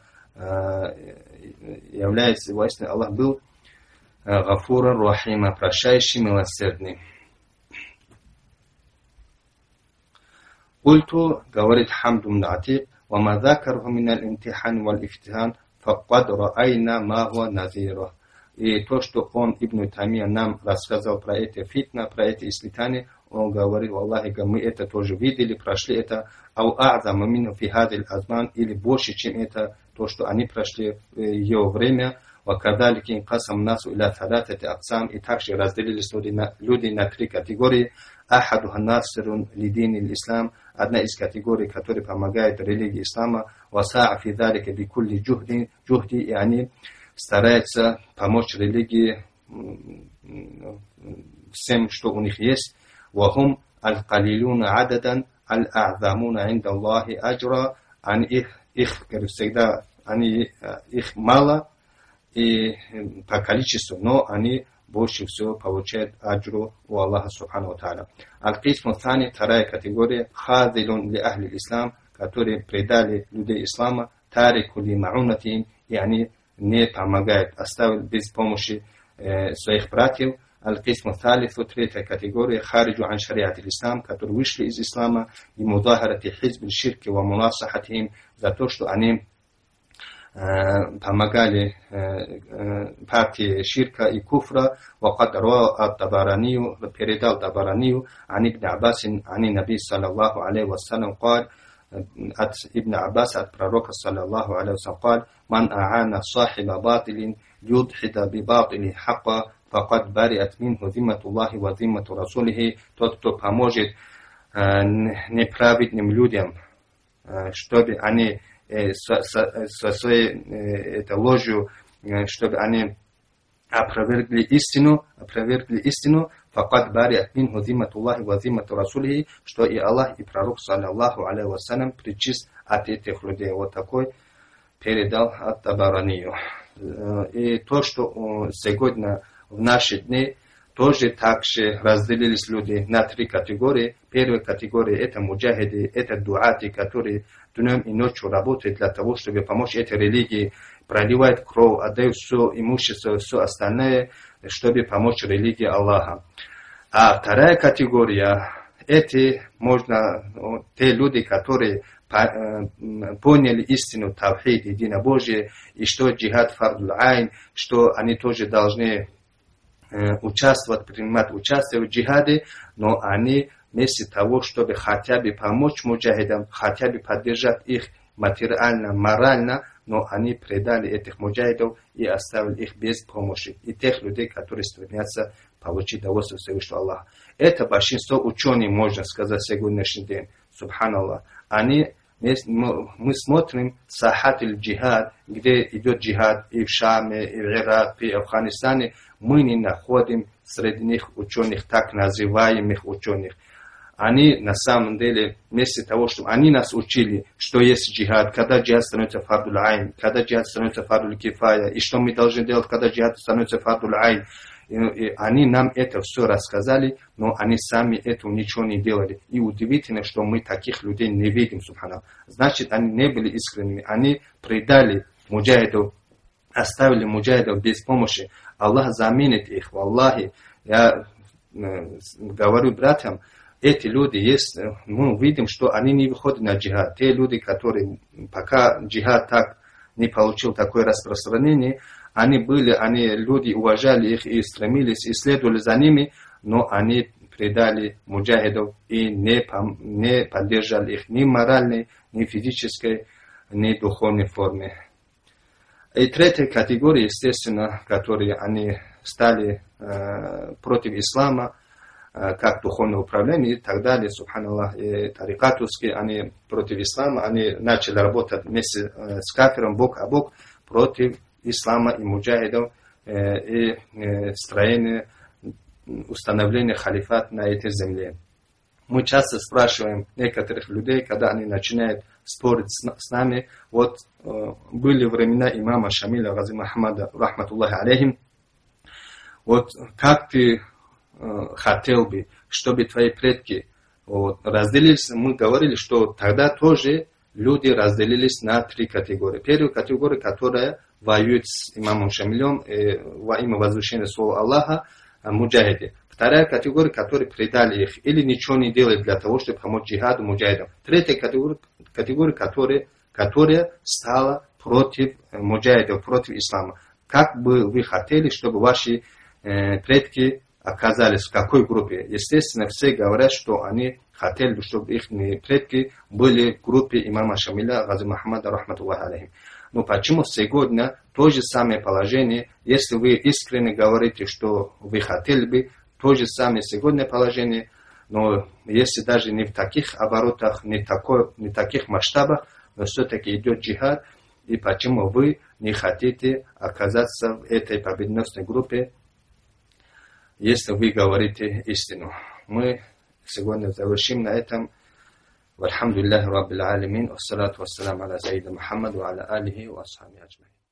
Speaker 2: является, воистину Аллах был Гафура Рахима, прощающий, милосердный. Культу, говорит Хамд ибн Атик, وما ذكره من الامتحان والافتتان فقد رأينا ما هو نذيره. И то, что он, Ибн Таймия, нам рассказал про эти фитна, про эти испытания, он говорит, Аллахи, мы это тоже видели, прошли это, ау а'зама мину фи хадил азман, или больше, чем это, то, что они прошли в ее время. وكذلك انقسم الناس إلى ثلاثة أقسام, и также разделились люди на три категории. أحدها ناصر لدين الإسلام, одна из категорий, которая помогает религии ислама. وساع في ذلك بكل جهد, и они стараются помочь религии всем, что у них есть. وهم القليلون عددا الأعظمون عند الله أجرا, они их всегда, они их мало и по количеству, но они больше всего получают аджру у Аллаха Субхану ва Тааля. Аль-Кисму Тани, вторая категория, хазилун ли ахли ислам, которые предали людей ислама, тарику ли ма'унатин, и они не помогают, оставили без помощи своих братьев. Аль-Кисму Талифу, третья категория, хариджу ан шариат ислам, которые вышли из ислама, и мудахарати хизб ширки ва мунасахатихим, за то, что они помогали партии ширка и куфра. وقد روى الطبراني, передал Табаранию, عن ابن عباس عن النبي صلى الله عليه وسلم قال, от Ибн Аббаса, от пророка саллаллаху алейхи ва саллям, قال من أعان صاحب باطل يدحد بباطله حقا فقد برئت منه ذمة الله وذمة رسوله. Тот, кто поможет неправедным людям, чтобы они со своей ложью, чтобы они опровергли истину, факад бариат минху зимматуллахи ва зиммату расулихи, что и Аллах, и пророк, саллаллаху алейхи ва саллям, причист от этих людей. Вот такой передал от Табаранию. И то, что сегодня в наши дни тоже также разделились люди на три категории. Первая категория — это муджахиды, это дуаты, которые днем и ночью работают для того, чтобы помочь этой религии, проливают кровь, отдают все имущество, все остальное, чтобы помочь религии Аллаха. А вторая категория — это те люди, которые поняли истину тавхид, единобожие, и что джихад фардул айн, что они тоже должны участвовать, принимать участие в джихаде, но они вместо того, чтобы хотя бы помочь муджахидам, хотя бы поддержать их материально, морально, но они предали этих муджахидов и оставили их без помощи. И тех людей, которые стремятся получить довольствие Всевышнего Аллаха. Это большинство ученых, можно сказать, сегодняшний день. Субханаллах. Они мы смотрим сахат иль-джихад, где идет джихад и в Шаме, и в Ираке, и в Афганистане, мы не находим среди них ученых, так называемых ученых. Они на самом деле, вместо того, чтобы они нас учили, что есть джихад, когда джихад становится фардуль айн, когда джихад становится фардуль кифая, и что мы должны делать, когда джихад становится фардуль айн. И они нам это все рассказали, но они сами этого ничего не делали. И удивительно, что мы таких людей не видим, субхана. Значит, они не были искренними. Они предали муджахидов, оставили муджахидов без помощи. Аллах заменит их. Валлахи, я говорю братьям, эти люди есть, мы видим, что они не выходят на джихад. Те люди, которые пока джихад так не получил такое распространение, они люди уважали их и стремились, и следовали за ними, но они предали муджахидов и не поддержали их ни моральной, ни физической, ни духовной форме. И третья категория, естественно, которые они стали против ислама, как духовное управление и так далее, субханаллах, и тарикатовские, они против ислама, они начали работать вместе с кафиром бок о бок против ислама и муджахидов и установления халифата на этой земле. Мы часто спрашиваем некоторых людей, когда они начинают спорить с нами, вот были времена имама Шамиля Гази Мухаммада, рахматуллахи алейхим, вот как ты хотел бы, чтобы твои предки разделились, мы говорили, что тогда тоже люди разделились на три категории. Первая категория, которая воюет с имамом Шамилем во имя возвышения слова Аллаха, муджахиды. Вторая категория, которые предали их или ничего не делают для того, чтобы помочь джихаду муджахидам. Третья категория, которая стала против муджахидов, против ислама. Как бы вы хотели, чтобы ваши предки оказались в какой группе? Естественно, все говорят, что они хотели, чтобы их предки были в группе имама Шамиля Гази Мухаммада, рахматуллахи алейхим. Но почему сегодня то же самое положение, если вы искренне говорите, что вы хотели бы, то же самое сегодня положение, но если даже не в таких оборотах, не в таких масштабах, но все-таки идет джихад, и почему вы не хотите оказаться в этой победоносной группе, если вы говорите истину. Мы сегодня завершим на этом. Вальхамдулиллахи раббил алямин. Вассалату вассаляму аля саййидина Мухаммад ва аля алихи ва асхабихи аджмаин.